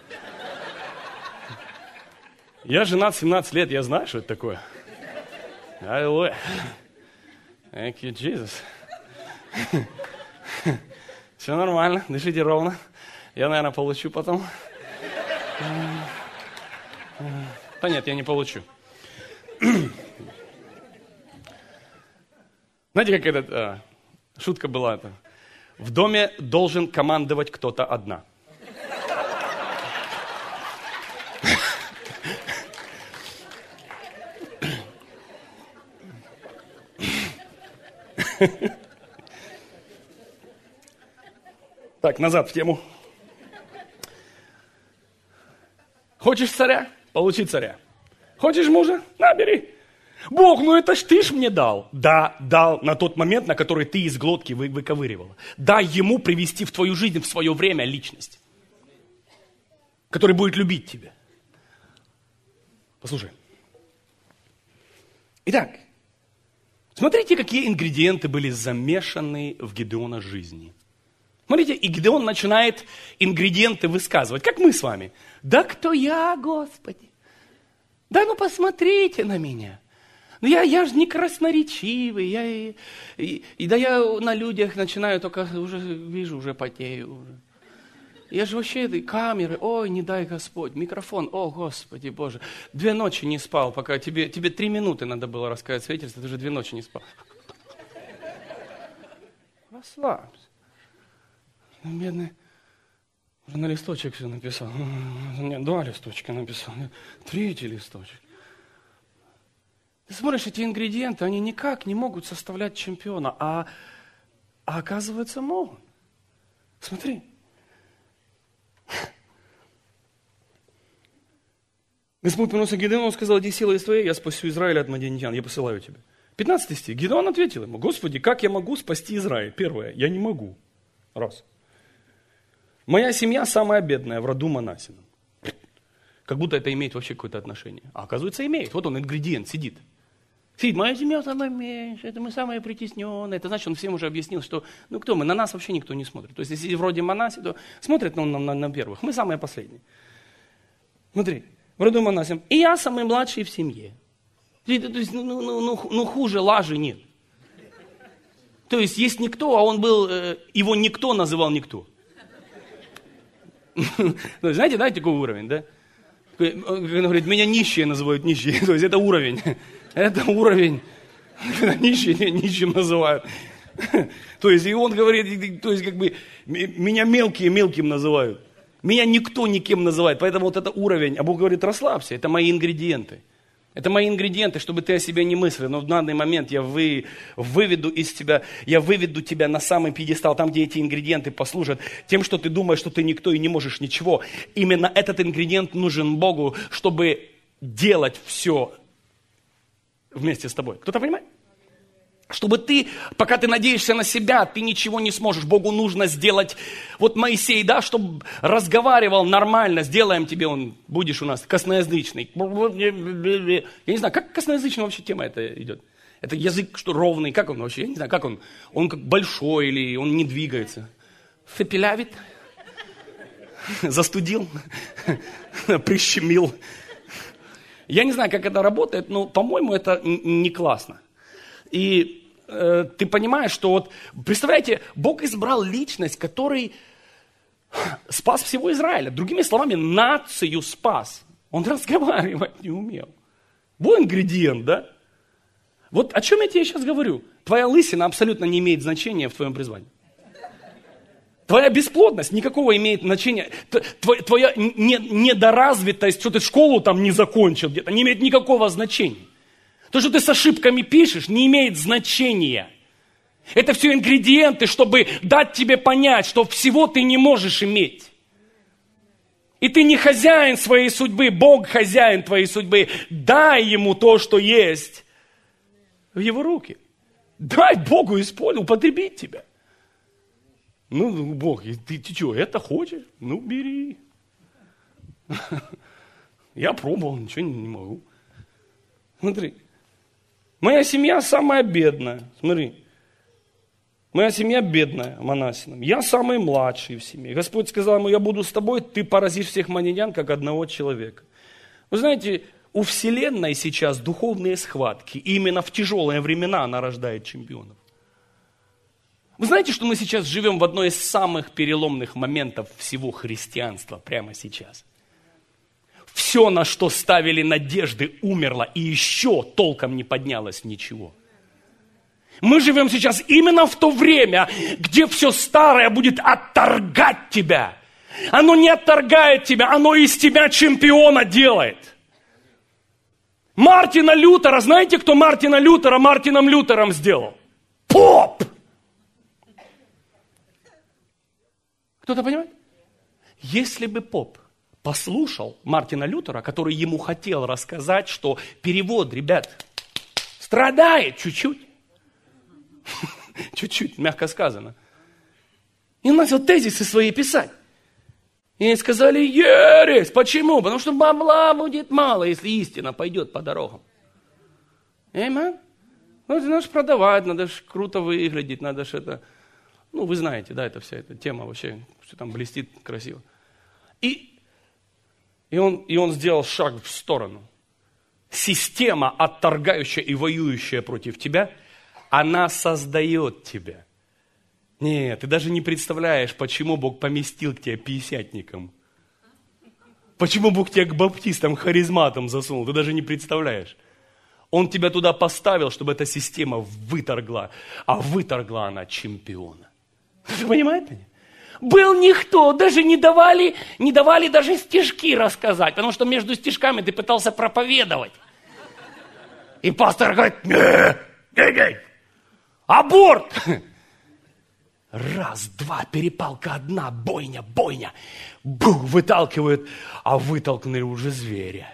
S1: Я женат семнадцать лет, я знаю, что это такое. Аллилуйя. Thank you, Jesus. Все нормально, дышите ровно. Я, наверное, получу потом. Да нет, я не получу. Знаете, как этот, а, шутка была это? В доме должен командовать кто-то одна. Так, назад в тему. Хочешь царя? Получи царя. Хочешь мужа? На, бери. Бог, ну это ж ты ж мне дал. Да, дал на тот момент, на который ты из глотки вы, выковыривала. Дай ему привести в твою жизнь в свое время личность, который будет любить тебя. Послушай. Итак, смотрите, какие ингредиенты были замешаны в Гидеона жизни. Смотрите, и Гидеон начинает ингредиенты высказывать, как мы с вами. Да кто я, Господи? Да ну посмотрите на меня. Ну я, я же не красноречивый. Я, и, и, и да я на людях начинаю только, уже вижу, уже потею. Уже. Я же вообще камеры, ой, не дай Господь, микрофон, о, Господи Боже. Две ночи не спал, пока тебе, тебе три минуты надо было рассказать свидетельство, ты уже две ночи не спал. Расслабься. Бедный, уже на листочек все написал. Нет, два листочка написал, третий листочек. Ты смотришь, эти ингредиенты, они никак не могут составлять чемпиона, а, а оказывается могут. Смотри. Господь повернулся к Гидеону, сказал, иди сила из твоей, я спасу Израиль от мадианитян, я посылаю тебя. пятнадцатый стих. Гидеон ответил ему, Господи, как я могу спасти Израиль? Первое, я не могу. Раз. Моя семья самая бедная в роду Манассином. Как будто это имеет вообще какое-то отношение. А оказывается, имеет. Вот он, ингредиент, сидит. Сидит, моя семья самая меньшая, это мы самые притесненные. Это значит, он всем уже объяснил, что, ну кто мы, на нас вообще никто не смотрит. То есть, если вроде Манасси, то смотрят на, на, на первых. Мы самые последние. Смотри, в роду Манассином. И я самый младший в семье. То есть, ну, ну, ну, ну хуже лажи нет. То есть, есть никто, а он был, его никто называл никто. Знаете, да, такой уровень, да? Он говорит, меня нищие называют нищие. То есть это уровень. Это уровень. Когда нищие нищим называют. То есть и он говорит, то есть как бы меня мелкие мелким называют. Меня никто никем называет. Поэтому вот это уровень. А Бог говорит, расслабься, это мои ингредиенты. Это мои ингредиенты, чтобы ты о себе не мыслил. Но в данный момент я вы, выведу из тебя, я выведу тебя на самый пьедестал, там, где эти ингредиенты послужат тем, что ты думаешь, что ты никто и не можешь ничего. Именно этот ингредиент нужен Богу, чтобы делать все вместе с тобой. Кто-то понимает? Чтобы ты, пока ты надеешься на себя, ты ничего не сможешь. Богу нужно сделать, вот Моисей, да, чтобы разговаривал нормально, сделаем тебе, он, будешь у нас косноязычный. Я не знаю, как косноязычная вообще тема это идет? Это язык что, ровный, как он вообще? Я не знаю, как он? Он как большой или он не двигается? Фепелявит? Застудил? Прищемил? Я не знаю, как это работает, но, по-моему, это не классно. И э, ты понимаешь, что вот, представляете, Бог избрал личность, который спас всего Израиля. Другими словами, нацию спас. Он разговаривать не умел. Вот ингредиент, да? Вот о чем я тебе сейчас говорю. Твоя лысина абсолютно не имеет значения в твоем призвании. Твоя бесплодность никакого имеет значения. Твоя недоразвитость, что ты школу там не закончил где-то, не имеет никакого значения. То, что ты с ошибками пишешь, не имеет значения. Это все ингредиенты, чтобы дать тебе понять, что всего ты не можешь иметь. И ты не хозяин своей судьбы, Бог хозяин твоей судьбы. Дай ему то, что есть в его руки. Дай Богу использовать, употребить тебя. Ну, Бог, ты, ты что, это хочешь? Ну, бери. Я пробовал, ничего не могу. Смотри, моя семья самая бедная. Смотри, моя семья бедная, монасином. Я самый младший в семье. Господь сказал ему, я буду с тобой, ты поразишь всех манедян, как одного человека. Вы знаете, у Вселенной сейчас духовные схватки. И именно в тяжелые времена она рождает чемпионов. Вы знаете, что мы сейчас живем в одной из самых переломных моментов всего христианства прямо сейчас? Все, на что ставили надежды, умерло, и еще толком не поднялось ничего. Мы живем сейчас именно в то время, где все старое будет отторгать тебя. Оно не отторгает тебя, оно из тебя чемпиона делает. Мартина Лютера, знаете, кто Мартина Лютера Мартином Лютером сделал? Поп! Кто-то понимает? Если бы поп послушал Мартина Лютера, который ему хотел рассказать, что перевод, ребят, страдает чуть-чуть. Чуть-чуть, мягко сказано. И он начал тезисы свои писать. И сказали, ересь. Почему? Потому что бабла будет мало, если истина пойдет по дорогам. Эймен? Ну, это надо же продавать, надо же круто выглядеть, надо же это... Ну, вы знаете, да, это вся эта тема вообще, все там блестит красиво. И, и, он, и он сделал шаг в сторону. Система, отторгающая и воюющая против тебя, она создает тебя. Нет, ты даже не представляешь, почему Бог поместил к тебе пятидесятникам. Почему Бог тебя к баптистам, харизматам засунул, ты даже не представляешь. Он тебя туда поставил, чтобы эта система выторгла, а выторгла она чемпиона. Вы понимаете? Был никто, даже не давали, не давали даже стишки рассказать, потому что между стишками ты пытался проповедовать. И пастор говорит, не, не, не, аборт! Раз, два, перепалка одна, бойня, бойня. Бух, выталкивают, а вытолкнули уже зверя.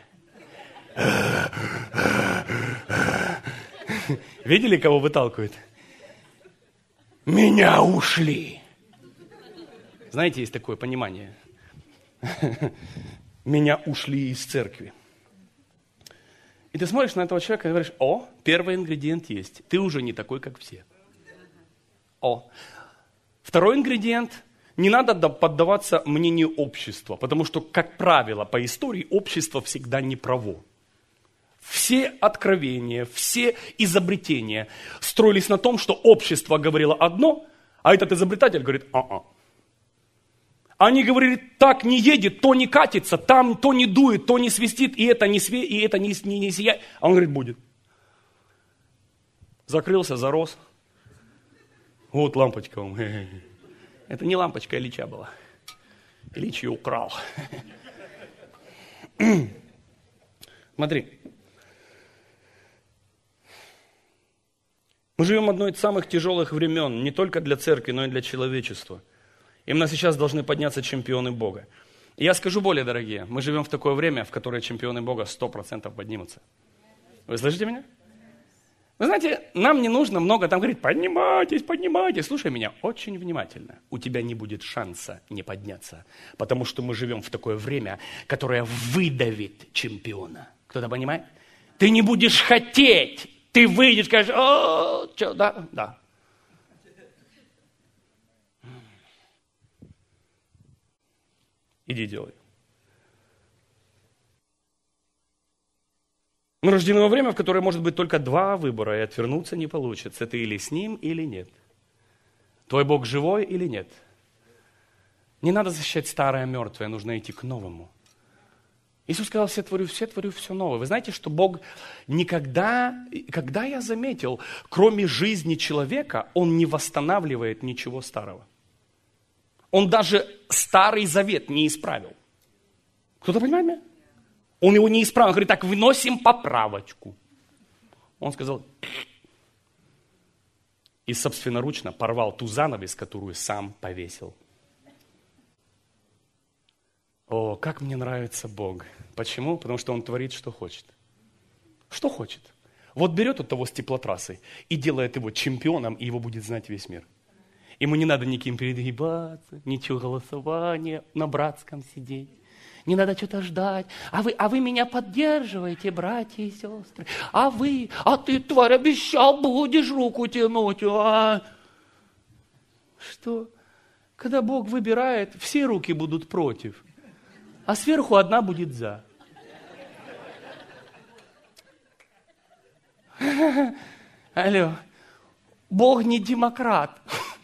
S1: Видели, кого выталкивают? Меня ушли. Знаете, есть такое понимание. Меня ушли из церкви. И ты смотришь на этого человека и говоришь, о, первый ингредиент есть. Ты уже не такой, как все. О. Второй ингредиент. Не надо поддаваться мнению общества, потому что, как правило, по истории общество всегда не право. Все откровения, все изобретения строились на том, что общество говорило одно, а этот изобретатель говорит а-а. Они говорили, так не едет, то не катится, там то не дует, то не свистит, и это не, све, и это не, не, не сияет. А он говорит, будет. Закрылся, зарос. Вот лампочка вам. Это не лампочка, Ильича была. Ильич ее украл. Смотри. Мы живем в одной из самых тяжелых времен, не только для церкви, но и для человечества. Именно сейчас должны подняться чемпионы Бога. И я скажу более, дорогие, мы живем в такое время, в которое чемпионы Бога сто процентов поднимутся. Вы слышите меня? Вы знаете, нам не нужно много там говорить, поднимайтесь, поднимайтесь. Слушай меня очень внимательно. У тебя не будет шанса не подняться, потому что мы живем в такое время, которое выдавит чемпиона. Кто-то понимает? Ты не будешь хотеть. Ты выйдешь, скажешь, о, что, да, да. Иди делай. Мы рождены во время, в которое может быть только два выбора, и отвернуться не получится. Ты или с Ним, или нет. Твой Бог живой или нет. Не надо защищать старое, мертвое, нужно идти к новому. Иисус сказал, все творю, все творю, все новое. Вы знаете, что Бог никогда, когда я заметил, кроме жизни человека, Он не восстанавливает ничего старого. Он даже Старый Завет не исправил. Кто-то понимает меня? Он его не исправил. Он говорит, так, выносим поправочку. Он сказал, и собственноручно порвал ту занавес, которую сам повесил. О, как мне нравится Бог. Почему? Потому что Он творит, что хочет. Что хочет. Вот берет вот того с теплотрассы и делает его чемпионом, и его будет знать весь мир. Ему не надо никем перегибаться, ничего голосования, на братском сидеть. Не надо что-то ждать. А вы, а вы меня поддерживаете, братья и сестры. А вы, а ты, тварь, обещал, будешь руку тянуть. А? Что? Когда Бог выбирает, все руки будут против. А сверху одна будет за. Алло. Бог не демократ.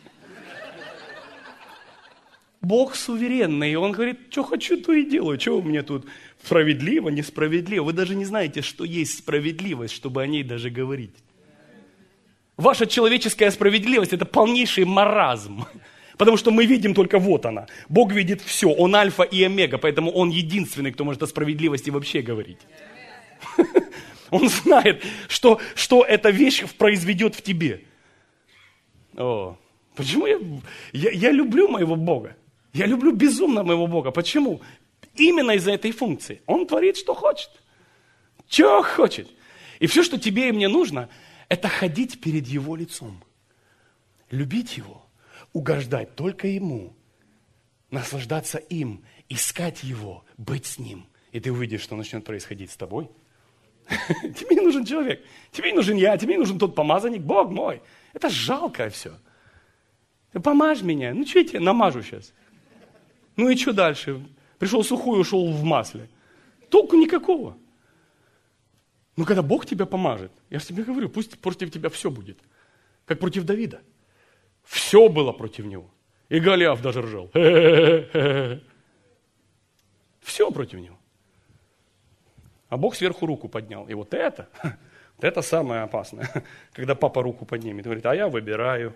S1: Бог суверенный. Он говорит, что хочу, то и делаю. Что у меня тут справедливо, несправедливо? Вы даже не знаете, что есть справедливость, чтобы о ней даже говорить. Ваша человеческая справедливость – это полнейший маразм. Потому что мы видим только вот она. Бог видит все. Он альфа и омега, поэтому Он единственный, кто может о справедливости вообще говорить. Он знает, что, что эта вещь произведет в тебе. О, почему я, я, я люблю моего Бога? Я люблю безумно моего Бога. Почему? Именно из-за этой функции. Он творит, что хочет. Что хочет. И все, что тебе и мне нужно, это ходить перед Его лицом. Любить Его. Угождать только Ему, наслаждаться им, искать Его, быть с Ним. И ты увидишь, что начнет происходить с тобой. Тебе не нужен человек, тебе не нужен я, тебе не нужен тот помазанник, Бог мой. Это жалко все. Ты помажь меня, ну что я тебе намажу сейчас? Ну и что дальше? Пришел сухой, ушел в масле. Толку никакого. Но когда Бог тебя помажет, я же тебе говорю, пусть против тебя все будет. Как против Давида. Все было против него. И Голиаф даже ржал. Все против него. А Бог сверху руку поднял. И вот это, вот это самое опасное. Когда папа руку поднимет, говорит, а я выбираю.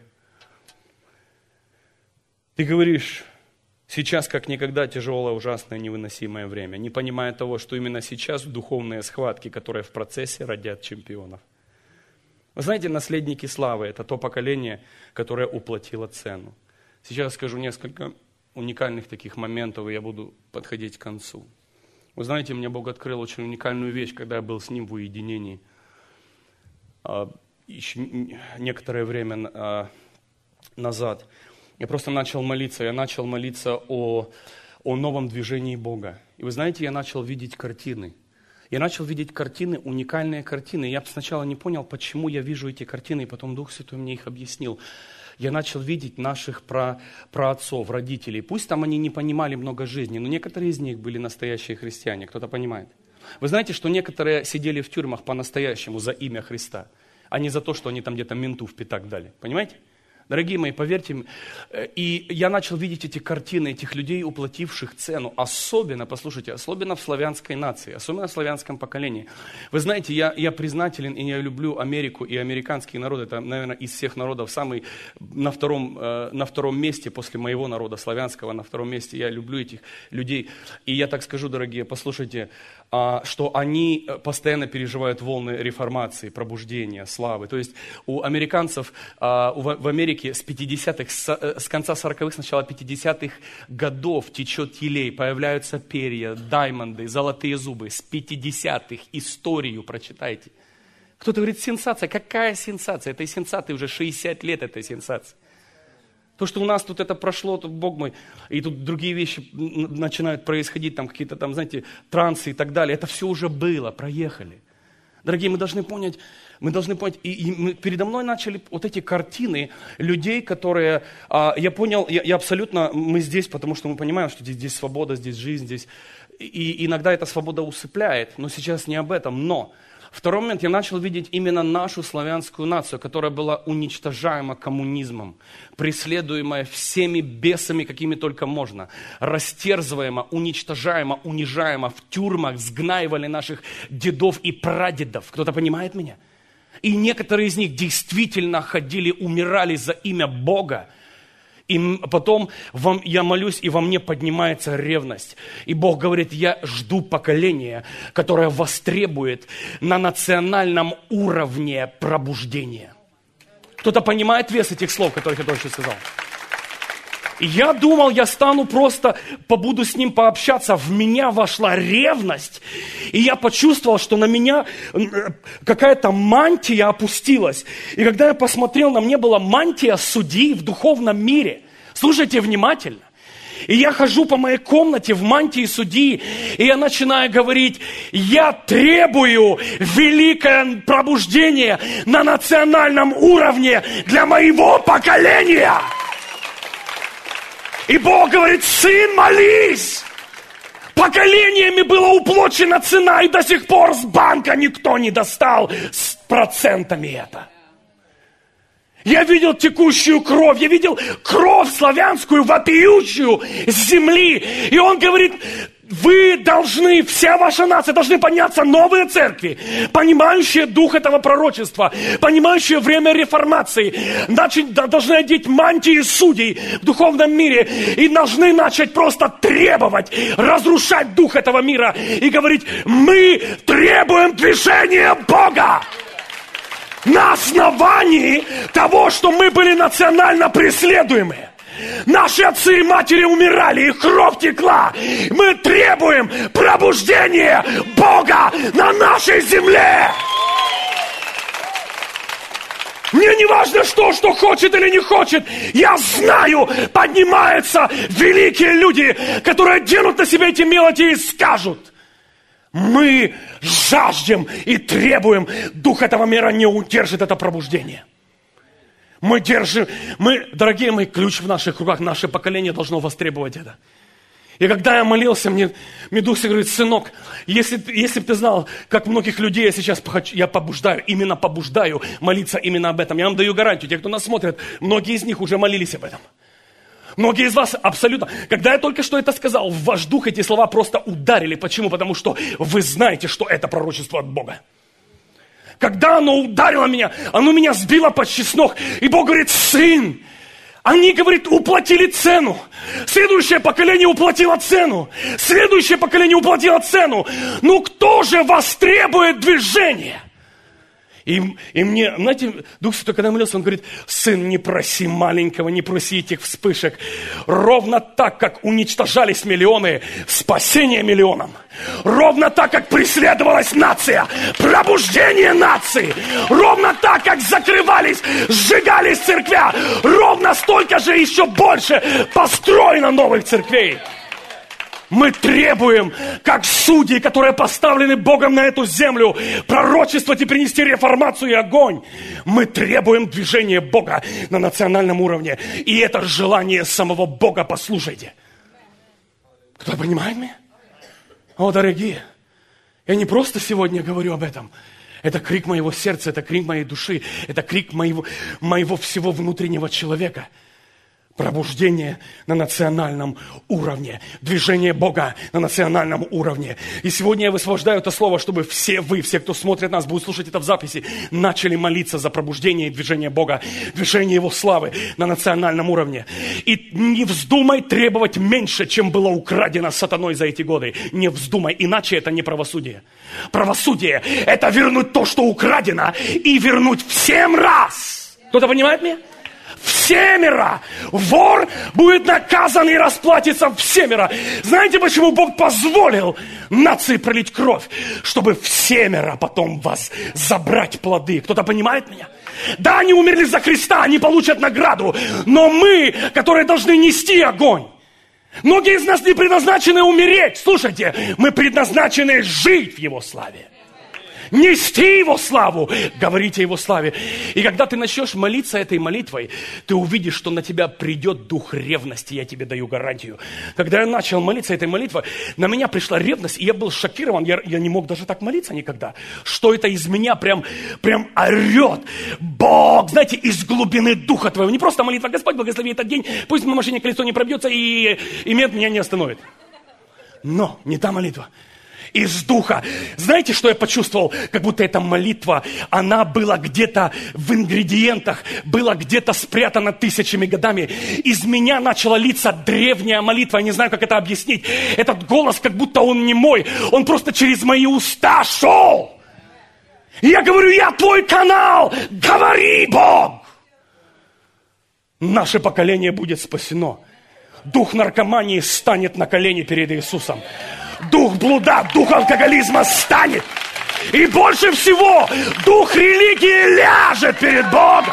S1: Ты говоришь, сейчас как никогда тяжелое, ужасное, невыносимое время. Не понимая того, что именно сейчас духовные схватки, которые в процессе родят чемпионов. Вы знаете, наследники славы – это то поколение, которое уплатило цену. Сейчас скажу несколько уникальных таких моментов, и я буду подходить к концу. Вы знаете, мне Бог открыл очень уникальную вещь, когда я был с Ним в уединении. Еще некоторое время назад я просто начал молиться. Я начал молиться о, о новом движении Бога. И вы знаете, я начал видеть картины. Я начал видеть картины, уникальные картины. Я сначала не понял, почему я вижу эти картины, и потом Дух Святой мне их объяснил. Я начал видеть наших пра, праотцов, родителей. Пусть там они не понимали много жизни, но некоторые из них были настоящие христиане. Кто-то понимает? Вы знаете, что некоторые сидели в тюрьмах по-настоящему за имя Христа, а не за то, что они там где-то менту в пятак дали. Понимаете? Дорогие мои, поверьте, и я начал видеть эти картины, этих людей, уплативших цену, особенно, послушайте, особенно в славянской нации, особенно в славянском поколении. Вы знаете, я, я признателен, и я люблю Америку и американский народ, это, наверное, из всех народов самый на втором, на втором месте после моего народа, славянского, на втором месте. Я люблю этих людей. И я так скажу, дорогие, послушайте, что они постоянно переживают волны реформации, пробуждения, славы. То есть у американцев в Америке с пятидесятых, с конца сороковых, с начала пятидесятых годов течет елей, появляются перья, даймонды, золотые зубы. С пятидесятых историю прочитайте. Кто-то говорит, сенсация. Какая сенсация? Этой сенсации уже шестьдесят лет, этой сенсации. То, что у нас тут это прошло, тут, Бог мой, и тут другие вещи начинают происходить, там какие-то там, знаете, трансы и так далее. Это все уже было, проехали. Дорогие, мы должны понять, мы должны понять, и, и мы, передо мной начали вот эти картины людей, которые, а, я понял, я, я абсолютно, мы здесь, потому что мы понимаем, что здесь, здесь свобода, здесь жизнь, здесь, и иногда эта свобода усыпляет, но сейчас не об этом, но Второй момент, я начал видеть именно нашу славянскую нацию, которая была уничтожаема коммунизмом, преследуемая всеми бесами, какими только можно, растерзываема, уничтожаема, унижаема, в тюрьмах сгнаивали наших дедов и прадедов. Кто-то понимает меня? И некоторые из них действительно ходили, умирали за имя Бога. И потом вам, я молюсь, и во мне поднимается ревность. И Бог говорит, я жду поколения, которое востребует на национальном уровне пробуждения. Кто-то понимает вес этих слов, которых я только что сказал? И я думал, я стану просто, побуду с ним пообщаться. В меня вошла ревность. И я почувствовал, что на меня какая-то мантия опустилась. И когда я посмотрел, на мне была мантия судьи в духовном мире. Слушайте внимательно. И я хожу по моей комнате в мантии судьи, и я начинаю говорить, я требую великое пробуждение на национальном уровне для моего поколения. И Бог говорит, сын, молись. Поколениями была уплачена цена, и до сих пор с банка никто не достал с процентами это. Я видел текущую кровь, я видел кровь славянскую, вопиющую с земли. И он говорит, вы должны, вся ваша нация, должны подняться новые церкви, понимающие дух этого пророчества, понимающие время реформации, начать, должны одеть мантии судей в духовном мире и должны начать просто требовать, разрушать дух этого мира и говорить, мы требуем движения Бога. На основании того, что мы были национально преследуемые. Наши отцы и матери умирали, их кровь текла. Мы требуем пробуждения Бога на нашей земле. Мне не важно, что, что хочет или не хочет. Я знаю, поднимаются великие люди, которые оденут на себя эти мелочи и скажут, мы жаждем и требуем, дух этого мира не удержит это пробуждение. Мы держим, мы, дорогие мои, ключ в наших руках, наше поколение должно востребовать это. И когда я молился, мне, мне Дух говорит, сынок, если, если бы ты знал, как многих людей я сейчас я побуждаю, именно побуждаю молиться именно об этом. Я вам даю гарантию, те, кто нас смотрит, многие из них уже молились об этом. Многие из вас абсолютно... Когда я только что это сказал, в ваш дух эти слова просто ударили. Почему? Потому что вы знаете, что это пророчество от Бога. Когда оно ударило меня, оно меня сбило почти с ног. И Бог говорит, сын, они, говорит, уплатили цену. Следующее поколение уплатило цену. Следующее поколение уплатило цену. Ну кто же востребует движение? И, и мне, знаете, Дух Святой, когда я молился, он говорит, сын, не проси маленького, не проси этих вспышек. Ровно так, как уничтожались миллионы, спасение миллионам. Ровно так, как преследовалась нация, пробуждение нации. Ровно так, как закрывались, сжигались церквя. Ровно столько же, еще больше построено новых церквей. Мы требуем, как судьи, которые поставлены Богом на эту землю, пророчествовать и принести реформацию и огонь. Мы требуем движения Бога на национальном уровне. И это желание самого Бога, послушайте. Кто понимает меня? О, дорогие, я не просто сегодня говорю об этом. Это крик моего сердца, это крик моей души, это крик моего, моего всего внутреннего человека. Пробуждение на национальном уровне. Движение Бога на национальном уровне. И сегодня я высвобождаю это слово, чтобы все вы, все, кто смотрит нас, будут слушать это в записи, начали молиться за пробуждение и движение Бога, движение Его славы на национальном уровне. И не вздумай требовать меньше, чем было украдено сатаной за эти годы. Не вздумай, иначе это не правосудие. Правосудие – это вернуть то, что украдено, и вернуть в семь раз. Кто-то понимает меня? Всемеро. Вор будет наказан и расплатится всемеро. Знаете, почему Бог позволил нации пролить кровь? Чтобы всемеро потом вас забрать плоды. Кто-то понимает меня? Да, они умерли за Христа, они получат награду. Но мы, которые должны нести огонь, многие из нас не предназначены умереть. Слушайте, мы предназначены жить в Его славе. нести Его славу, говорить о Его славе. И когда ты начнешь молиться этой молитвой, ты увидишь, что на тебя придет дух ревности, я тебе даю гарантию. Когда я начал молиться этой молитвой, на меня пришла ревность, и я был шокирован, я, я не мог даже так молиться никогда. Что это из меня прям, прям орет. Бог, знаете, из глубины духа твоего. Не просто молитва, Господь, благослови этот день, пусть на машине колесо не пробьется, и, и мед меня не остановит. Но не та молитва. Из духа. Знаете, что я почувствовал? Как будто эта молитва, она была где-то в ингредиентах, была где-то спрятана тысячами годами. Из меня начала литься древняя молитва. Я не знаю, как это объяснить. Этот голос, как будто он не мой. Он просто через мои уста шел. И я говорю, я твой канал. Говори, Бог. Наше поколение будет спасено. Дух наркомании станет на колени перед Иисусом. Дух блуда, дух алкоголизма станет. И больше всего дух религии ляжет перед Богом.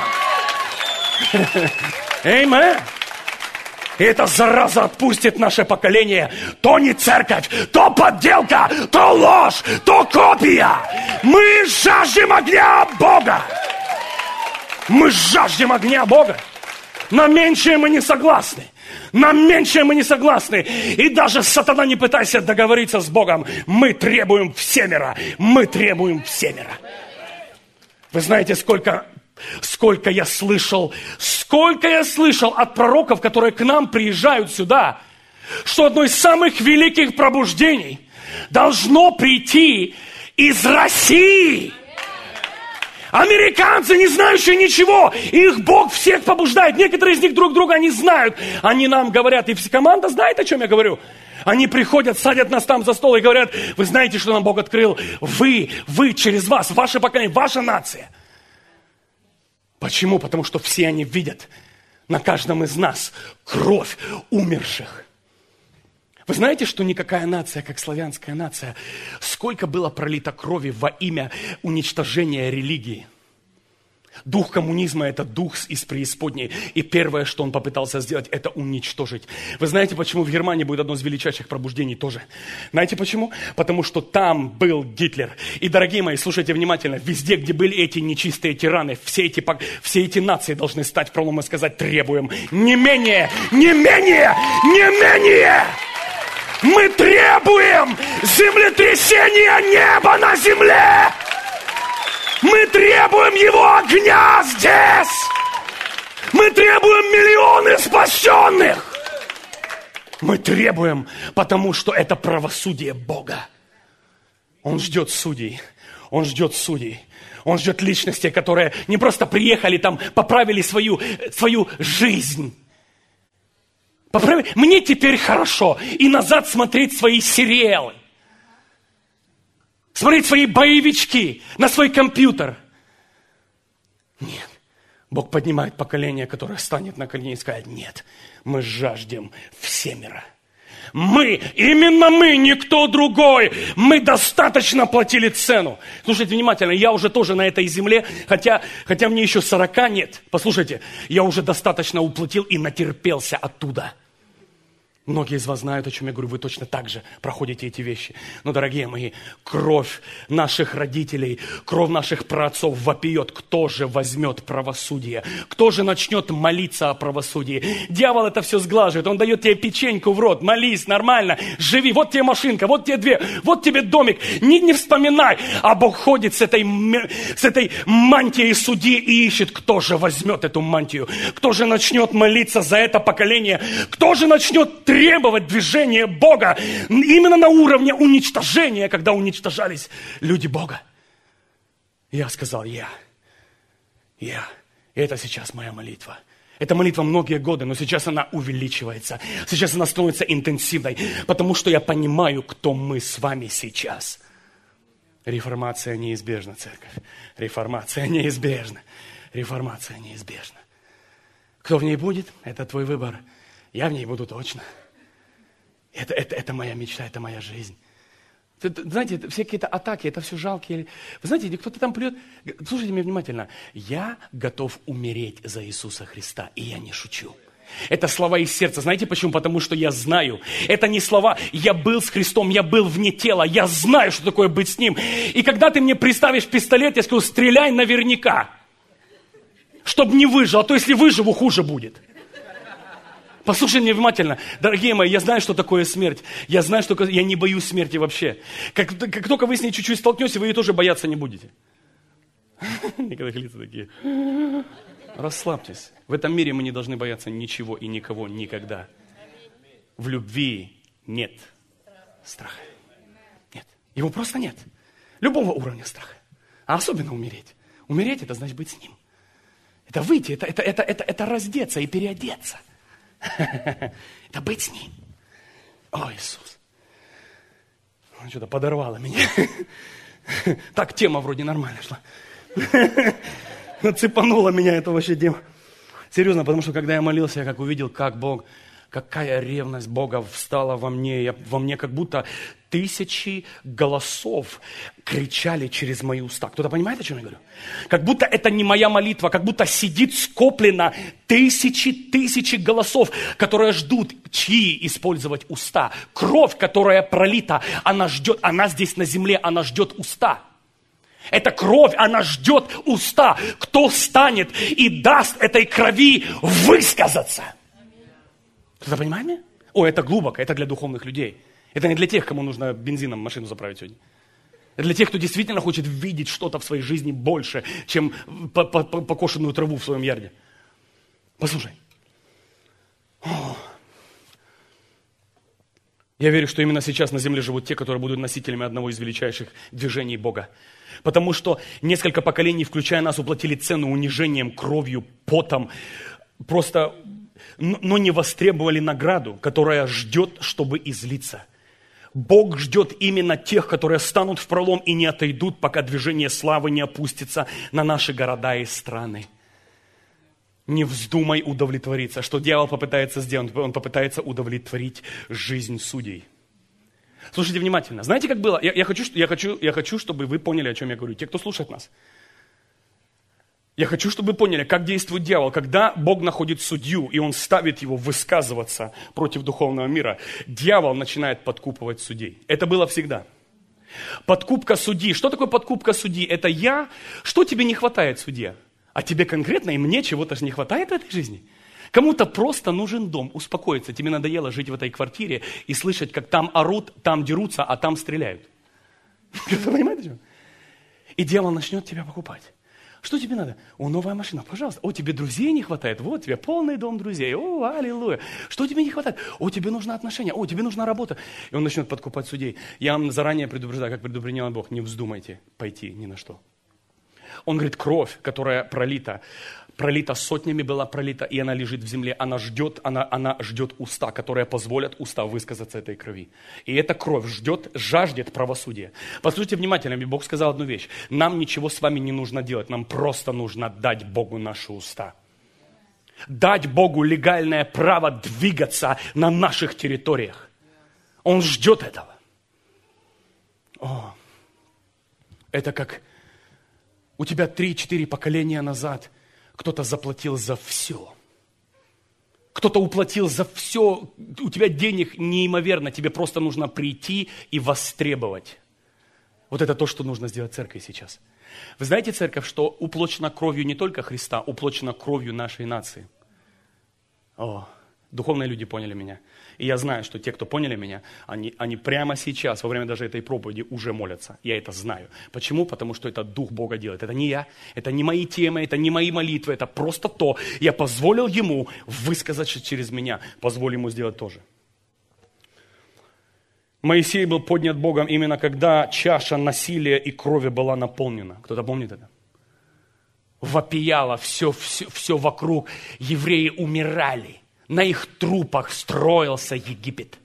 S1: Аминь. И эта зараза отпустит наше поколение. То не церковь, то подделка, то ложь, то копия. Мы жаждем огня Бога. Мы жаждем огня Бога. На меньшее мы не согласны. На меньшее мы не согласны. И даже сатана, не пытайся договориться с Богом. Мы требуем всемира. Мы требуем всемира. Вы знаете, сколько, сколько я слышал, сколько я слышал от пророков, которые к нам приезжают сюда, что одно из самых великих пробуждений должно прийти из России. Американцы, не знающие ничего, их Бог всех побуждает. Некоторые из них друг друга не знают. Они нам говорят, и команда знает, о чем я говорю. Они приходят, садят нас там за стол и говорят, вы знаете, что нам Бог открыл? Вы, вы, через вас, ваше поколение, ваша нация. Почему? Потому что все они видят на каждом из нас кровь умерших. Вы знаете, что никакая нация, как славянская нация, сколько было пролито крови во имя уничтожения религии? Дух коммунизма – это дух из преисподней. И первое, что он попытался сделать, это уничтожить. Вы знаете, почему в Германии будет одно из величайших пробуждений тоже? Знаете почему? Потому что там был Гитлер. И, дорогие мои, слушайте внимательно. Везде, где были эти нечистые тираны, все эти, все эти нации должны стать проломом и сказать, требуем не менее, не менее, не менее. Мы требуем землетрясения неба на земле. Мы требуем Его огня здесь. Мы требуем миллионы спасенных. Мы требуем, потому что это правосудие Бога. Он ждет судей. Он ждет судей. Он ждет личностей, которые не просто приехали там, поправили свою, свою жизнь. Поправили. Мне теперь хорошо. И назад смотреть свои сериалы. Смотреть свои боевички на свой компьютер. Нет. Бог поднимает поколение, которое станет на колени и скажет, нет, мы жаждем всемира. Мы, именно мы, никто другой. Мы достаточно платили цену. Слушайте внимательно, я уже тоже на этой земле, хотя, хотя мне еще сорока нет. Послушайте, я уже достаточно уплатил и натерпелся оттуда. Многие из вас знают, о чем я говорю, вы точно так же проходите эти вещи. Но, дорогие мои, кровь наших родителей, кровь наших праотцов вопиет. Кто же возьмет правосудие? Кто же начнет молиться о правосудии? Дьявол это все сглаживает, он дает тебе печеньку в рот, молись нормально, живи, вот тебе машинка, вот тебе две, вот тебе домик, не, не вспоминай. А Бог ходит с этой, с этой мантией судьи и ищет, кто же возьмет эту мантию, кто же начнет молиться за это поколение, кто же начнет требовать движения Бога именно на уровне уничтожения, когда уничтожались люди Бога. Я сказал, я, я. И это сейчас моя молитва. Эта молитва многие годы, но сейчас она увеличивается. Сейчас она становится интенсивной, потому что я понимаю, кто мы с вами сейчас. Реформация неизбежна, церковь. Реформация неизбежна. Реформация неизбежна. Кто в ней будет, это твой выбор. Я в ней буду точно. Это, это, это моя мечта, это моя жизнь. Знаете, все какие-то атаки, это все жалкие. Вы знаете, кто-то там придет. Слушайте меня внимательно. Я готов умереть за Иисуса Христа, и я не шучу. Это слова из сердца. Знаете почему? Потому что я знаю. Это не слова «я был с Христом, я был вне тела». Я знаю, что такое быть с Ним. И когда ты мне приставишь пистолет, я скажу, стреляй наверняка. Чтоб не выжил, а то если выживу, хуже будет. Послушай меня внимательно. Дорогие мои, я знаю, что такое смерть. Я знаю, что я не боюсь смерти вообще. Как, как только вы с ней чуть-чуть столкнетесь, вы ее тоже бояться не будете. Некоторые лица такие. Расслабьтесь. В этом мире мы не должны бояться ничего и никого никогда. В любви нет страха. Нет. Его просто нет. Любого уровня страха. А особенно умереть. Умереть – это значит быть с Ним. Это выйти, это, это, это, это, это раздеться и переодеться. Это быть с Ним. О, Иисус. Он что-то подорвало меня. Так, тема вроде нормально шла. Цепанула меня это вообще тема. Серьезно, потому что когда я молился, я как увидел, как Бог, какая ревность Бога встала во мне. Я, во мне как будто тысячи голосов кричали через мои уста. Кто-то понимает, о чем я говорю? Как будто это не моя молитва, как будто сидит скоплено тысячи, тысячи голосов, которые ждут, чьи использовать уста. Кровь, которая пролита, она ждет, она здесь на земле, она ждет уста. Эта кровь, она ждет уста. Кто станет и даст этой крови высказаться? Кто-то понимает меня? О, это глубоко, это для духовных людей. Это не для тех, кому нужно бензином машину заправить сегодня. Это для тех, кто действительно хочет видеть что-то в своей жизни больше, чем покошенную траву в своем ярде. Послушай. О. Я верю, что именно сейчас на земле живут те, которые будут носителями одного из величайших движений Бога. Потому что несколько поколений, включая нас, уплатили цену унижением, кровью, потом. Просто, но не востребовали награду, которая ждет, чтобы излиться. Бог ждет именно тех, которые станут в пролом и не отойдут, пока движение славы не опустится на наши города и страны. Не вздумай удовлетвориться. Что дьявол попытается сделать? Он попытается удовлетворить жизнь судей. Слушайте внимательно. Знаете, как было? Я, я, хочу, я, хочу, я хочу, чтобы вы поняли, о чем я говорю. Те, кто слушает нас. Я хочу, чтобы вы поняли, как действует дьявол. Когда Бог находит судью, и он ставит его высказываться против духовного мира, дьявол начинает подкупывать судей. Это было всегда. Подкупка судьи. Что такое подкупка судьи? Это я. Что тебе не хватает, судья? А тебе конкретно и мне чего-то же не хватает в этой жизни? Кому-то просто нужен дом, успокоиться. Тебе надоело жить в этой квартире и слышать, как там орут, там дерутся, а там стреляют. Кто-то понимает, что? И дьявол начнет тебя покупать. Что тебе надо? О, новая машина, пожалуйста. О, тебе друзей не хватает. Вот тебе полный дом друзей. О, аллилуйя. Что тебе не хватает? О, тебе нужны отношения. О, тебе нужна работа. И он начнет подкупать судей. Я вам заранее предупреждаю, как предупредил Бог, не вздумайте пойти ни на что. Он говорит, кровь, которая пролита, пролита сотнями, была пролита, и она лежит в земле. Она ждет, она, она ждет уста, которые позволят уста высказаться этой крови. И эта кровь ждет, жаждет правосудия. Послушайте внимательно, Бог сказал одну вещь. Нам ничего с вами не нужно делать, нам просто нужно дать Богу наши уста. Дать Богу легальное право двигаться на наших территориях. Он ждет этого. О, это как... У тебя три-четыре поколения назад кто-то заплатил за все. Кто-то уплатил за все. У тебя денег неимоверно. Тебе просто нужно прийти и востребовать. Вот это то, что нужно сделать церкви сейчас. Вы знаете, церковь, что уплачено кровью не только Христа, уплачено кровью нашей нации. О, духовные люди поняли меня. И я знаю, что те, кто поняли меня, они, они прямо сейчас, во время даже этой проповеди, уже молятся. Я это знаю. Почему? Потому что это Дух Бога делает. Это не я, это не мои темы, это не мои молитвы, это просто то. Я позволил Ему высказать через меня. Позволь Ему сделать тоже. Моисей был поднят Богом именно когда чаша насилия и крови была наполнена. Кто-то помнит это? Вопияло все, все, все вокруг. Евреи умирали. На их трупах строился Египет.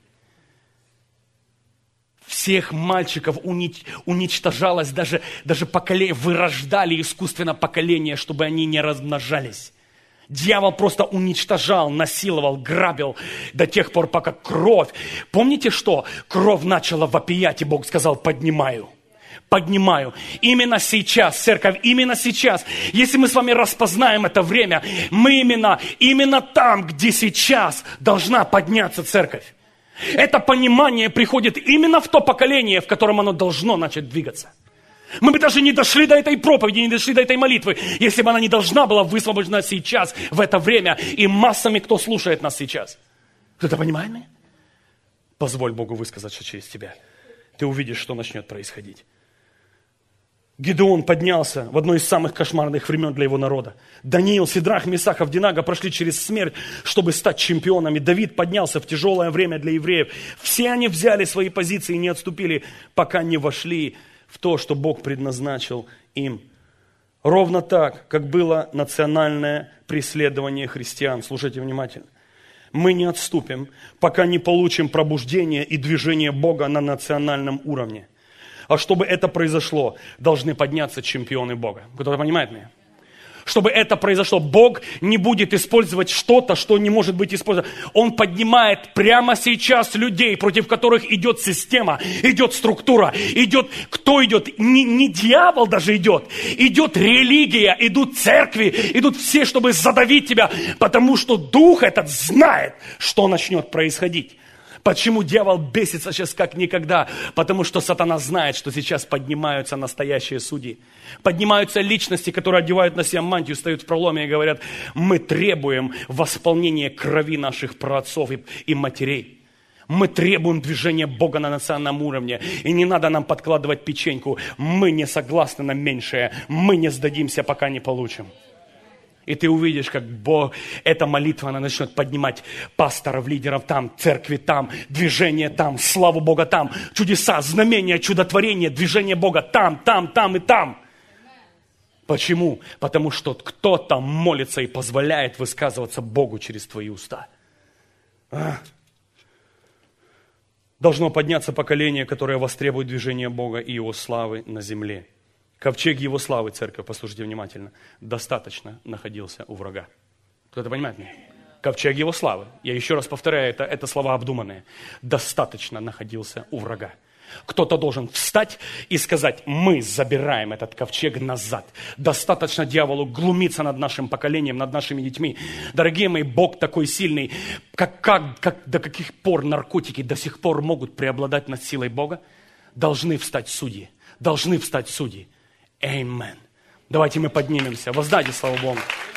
S1: Всех мальчиков унич... уничтожалось, даже, даже поколение, вырождали искусственно поколение, чтобы они не размножались. Дьявол просто уничтожал, насиловал, грабил до тех пор, пока кровь... Помните что? Кровь начала вопиять, и Бог сказал, поднимаю. поднимаю. Именно сейчас, церковь, именно сейчас, если мы с вами распознаем это время, мы именно, именно там, где сейчас должна подняться церковь. Это понимание приходит именно в то поколение, в котором оно должно начать двигаться. Мы бы даже не дошли до этой проповеди, не дошли до этой молитвы, если бы она не должна была высвобождена сейчас, в это время, и массами, кто слушает нас сейчас. Кто-то понимает меня? Позволь Богу высказаться через тебя. Ты увидишь, что начнет происходить. Гидеон поднялся в одно из самых кошмарных времен для его народа. Даниил, Сидрах, Месах, Авдинага прошли через смерть, чтобы стать чемпионами. Давид поднялся в тяжелое время для евреев. Все они взяли свои позиции и не отступили, пока не вошли в то, что Бог предназначил им. Ровно так, как было национальное преследование христиан. Слушайте внимательно. Мы не отступим, пока не получим пробуждение и движение Бога на национальном уровне. А чтобы это произошло, должны подняться чемпионы Бога. Кто-то понимает меня? Чтобы это произошло, Бог не будет использовать что-то, что не может быть использовано. Он поднимает прямо сейчас людей, против которых идет система, идет структура, идет, кто идет? Не, не дьявол даже идет, идет религия, идут церкви, идут все, чтобы задавить тебя, потому что Дух этот знает, что начнет происходить. Почему дьявол бесится сейчас как никогда? Потому что сатана знает, что сейчас поднимаются настоящие судьи. Поднимаются личности, которые одевают на себя мантию, стоят в проломе и говорят: мы требуем восполнения крови наших праотцов и, и матерей. Мы требуем движения Бога на национальном уровне. И не надо нам подкладывать печеньку. Мы не согласны на меньшее. Мы не сдадимся, пока не получим. И ты увидишь, как Бог, эта молитва, она начнет поднимать пасторов, лидеров там, церкви там, движение там, славу Бога там, чудеса, знамения, чудотворения, движение Бога там, там, там и там. Почему? Потому что кто-то молится и позволяет высказываться Богу через твои уста. А? Должно подняться поколение, которое востребует движение Бога и Его славы на земле. Ковчег Его славы, церковь, послушайте внимательно, достаточно находился у врага. Кто-то понимает меня? Ковчег Его славы. Я еще раз повторяю, это, это слова обдуманные. Достаточно находился у врага. Кто-то должен встать и сказать: мы забираем этот ковчег назад. Достаточно дьяволу глумиться над нашим поколением, над нашими детьми. Дорогие мои, Бог такой сильный. Как, как, как, до каких пор наркотики до сих пор могут преобладать над силой Бога? Должны встать судьи. Должны встать судьи. Аминь. Давайте мы поднимемся. Воздайте славу Богу.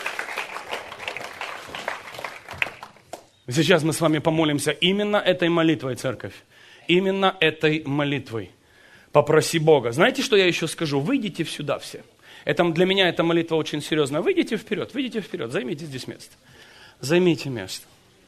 S1: Сейчас мы с вами помолимся именно этой молитвой, церковь. Именно этой молитвой. Попроси Бога. Знаете, что я еще скажу? Выйдите сюда все. Это, для меня эта молитва очень серьезная. Выйдите вперед, выйдите вперед. Займите здесь место. Займите место.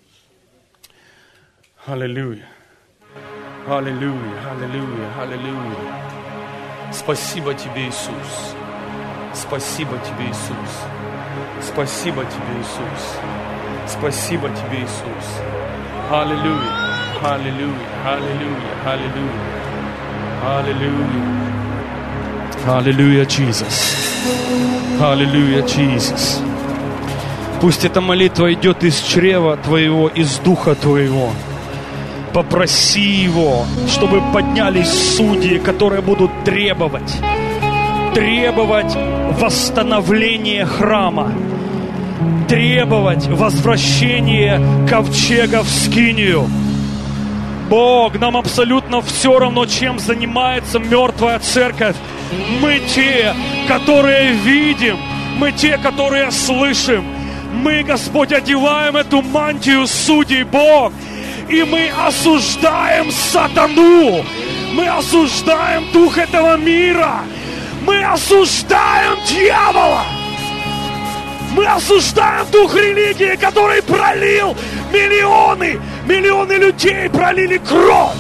S1: Аллилуйя. Аллилуйя, аллилуйя, аллилуйя. Спасибо Тебе, Иисус. Спасибо Тебе, Иисус. Спасибо Тебе, Иисус. Спасибо Тебе, Иисус. Аллилуйя. Аллилуйя. Аллилуйя. Аллилуйя. Аллилуйя. Аллилуйя, Иисус. Аллилуйя, Иисус. Пусть эта молитва идет из чрева Твоего, из духа Твоего. Попроси Его, чтобы поднялись судьи, которые будут требовать, требовать восстановления храма, требовать возвращения ковчега в скинию. Бог, нам абсолютно все равно, чем занимается мертвая церковь. Мы те, которые видим, мы те, которые слышим. Мы, Господь, одеваем эту мантию судей, Бог. И мы осуждаем сатану. Мы осуждаем дух этого мира. Мы осуждаем дьявола. Мы осуждаем дух религии, который пролил миллионы, миллионы людей пролили кровь.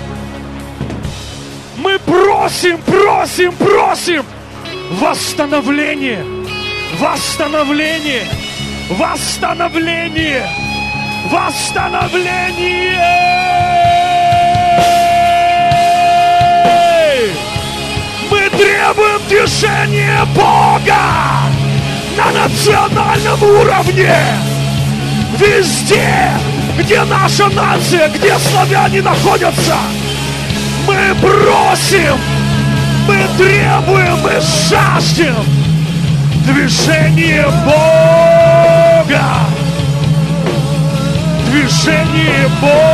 S1: Мы просим, просим, просим восстановление, восстановление, восстановление. Восстановление! Мы требуем движения Бога на национальном уровне. Везде, где наша нация, где славяне находятся, мы просим
S2: Мы требуем и жаждем движения Бога. Движение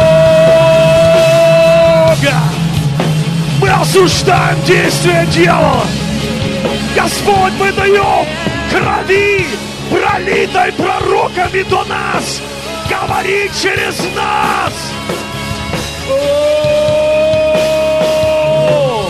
S2: Бога. Мы осуждаем действия дьявола. Господь, мы даем крови, пролитой пророками до нас. Говори через нас. О-о-о!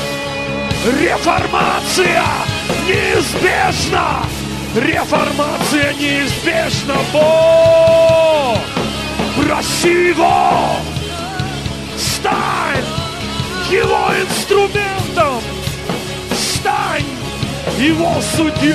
S2: Реформация неизбежна. Реформация неизбежна. Бог, проси Его. Стань Его инструментом. Стань Его судьей.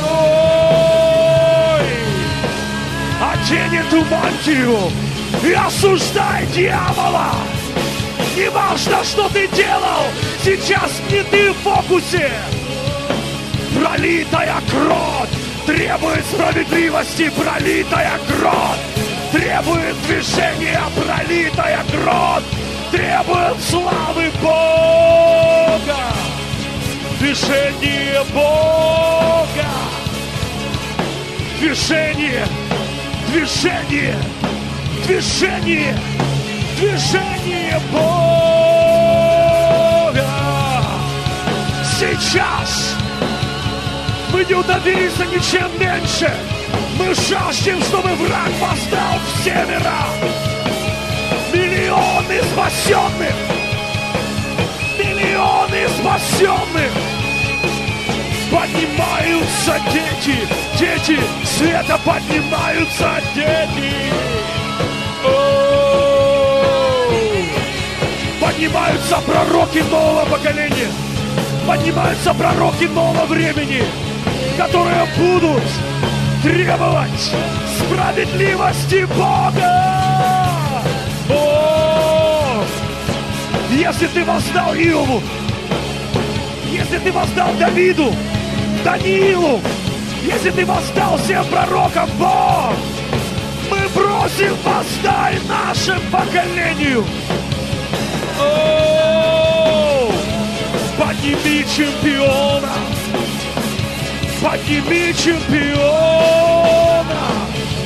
S2: Одень эту мантию и осуждай дьявола. Не важно, что ты делал, сейчас не ты в фокусе. Пролитая кровь требует справедливости, пролитая кровь требует движения, пролитая кровь требует славы Бога. Движение Бога. Движение. Движение. Движение. Движение Бога. Сейчас мы не удовлетворимся ничем меньше. Мы жаждем, чтобы враг восстал в все мира. Миллионы спасенных. Миллионы спасенных. Поднимаются дети. Дети света поднимаются, дети. О-о-о. Поднимаются пророки нового поколения. Поднимаются пророки нового времени, которые будут требовать справедливости Бога. О, если ты воздал Иову, если ты воздал Давиду, Даниилу, если ты воздал всем пророкам, Бог, мы просим, воздай нашему поколению. О, подними чемпиона. Подними чемпиона.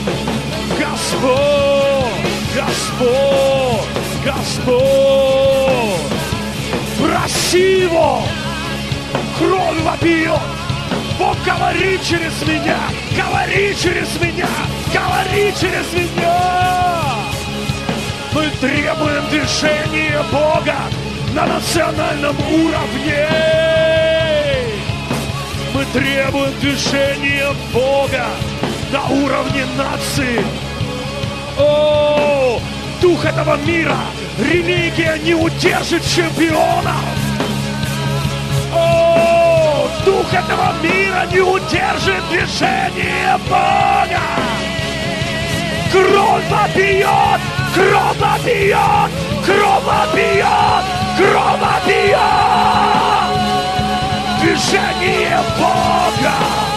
S2: Господь, Господь, Господь. Проси Его. Кровь вопиет. Бог, говори через меня. Говори через меня. Говори через меня. Мы требуем движения Бога на национальном уровне. Мы требуем движения Бога на уровне нации. О, дух этого мира, религия не удержит чемпиона. О, дух этого мира не удержит движение Бога. Кровь вопиет, кровь вопиет, кровь вопиет, кровь вопиет. Движение Бога!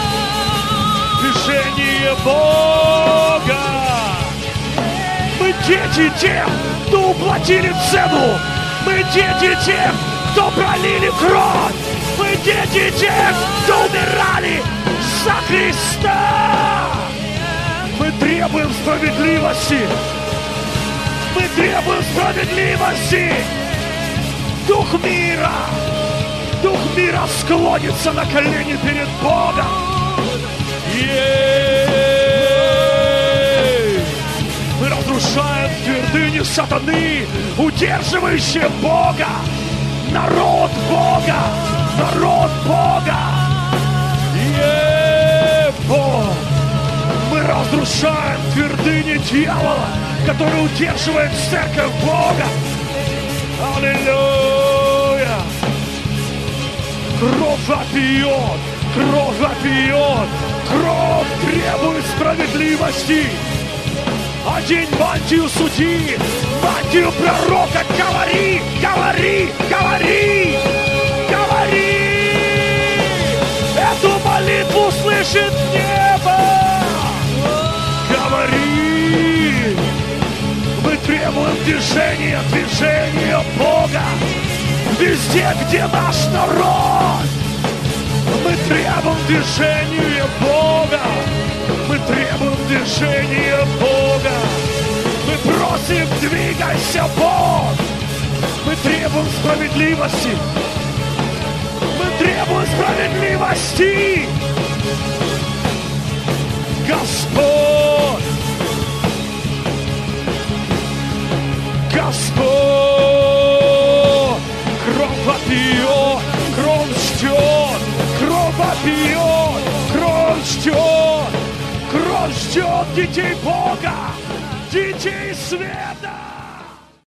S2: Движение Бога! Мы дети тех, кто уплатили цену! Мы дети тех, кто пролили кровь! Мы дети тех, кто умирали за Христа! Мы требуем справедливости! Мы требуем справедливости! Дух мира! Дух мира склонится на колени перед Богом. Е-е-е! Мы разрушаем твердыни сатаны, удерживающие Бога. Народ Бога. Народ Бога. Е-е-е! Бог. Мы разрушаем твердыни дьявола, который удерживает церковь Бога. Аллилуйя. Кровь вопиет, кровь вопиет, кровь требует справедливости. Одень мантию судьи, мантию пророка, говори, говори, говори, говори. Эту молитву слышит небо. Говори. Мы требуем движения, движения Бога. Везде, где наш народ, мы требуем движения Бога. Мы требуем движения Бога. Мы просим, двигайся, Бог. Мы требуем справедливости. Мы требуем справедливости. Господь, Господь, кровь вопиет, кровь ждет, кровь вопиет, кровь ждет, кровь ждет детей Бога, детей света.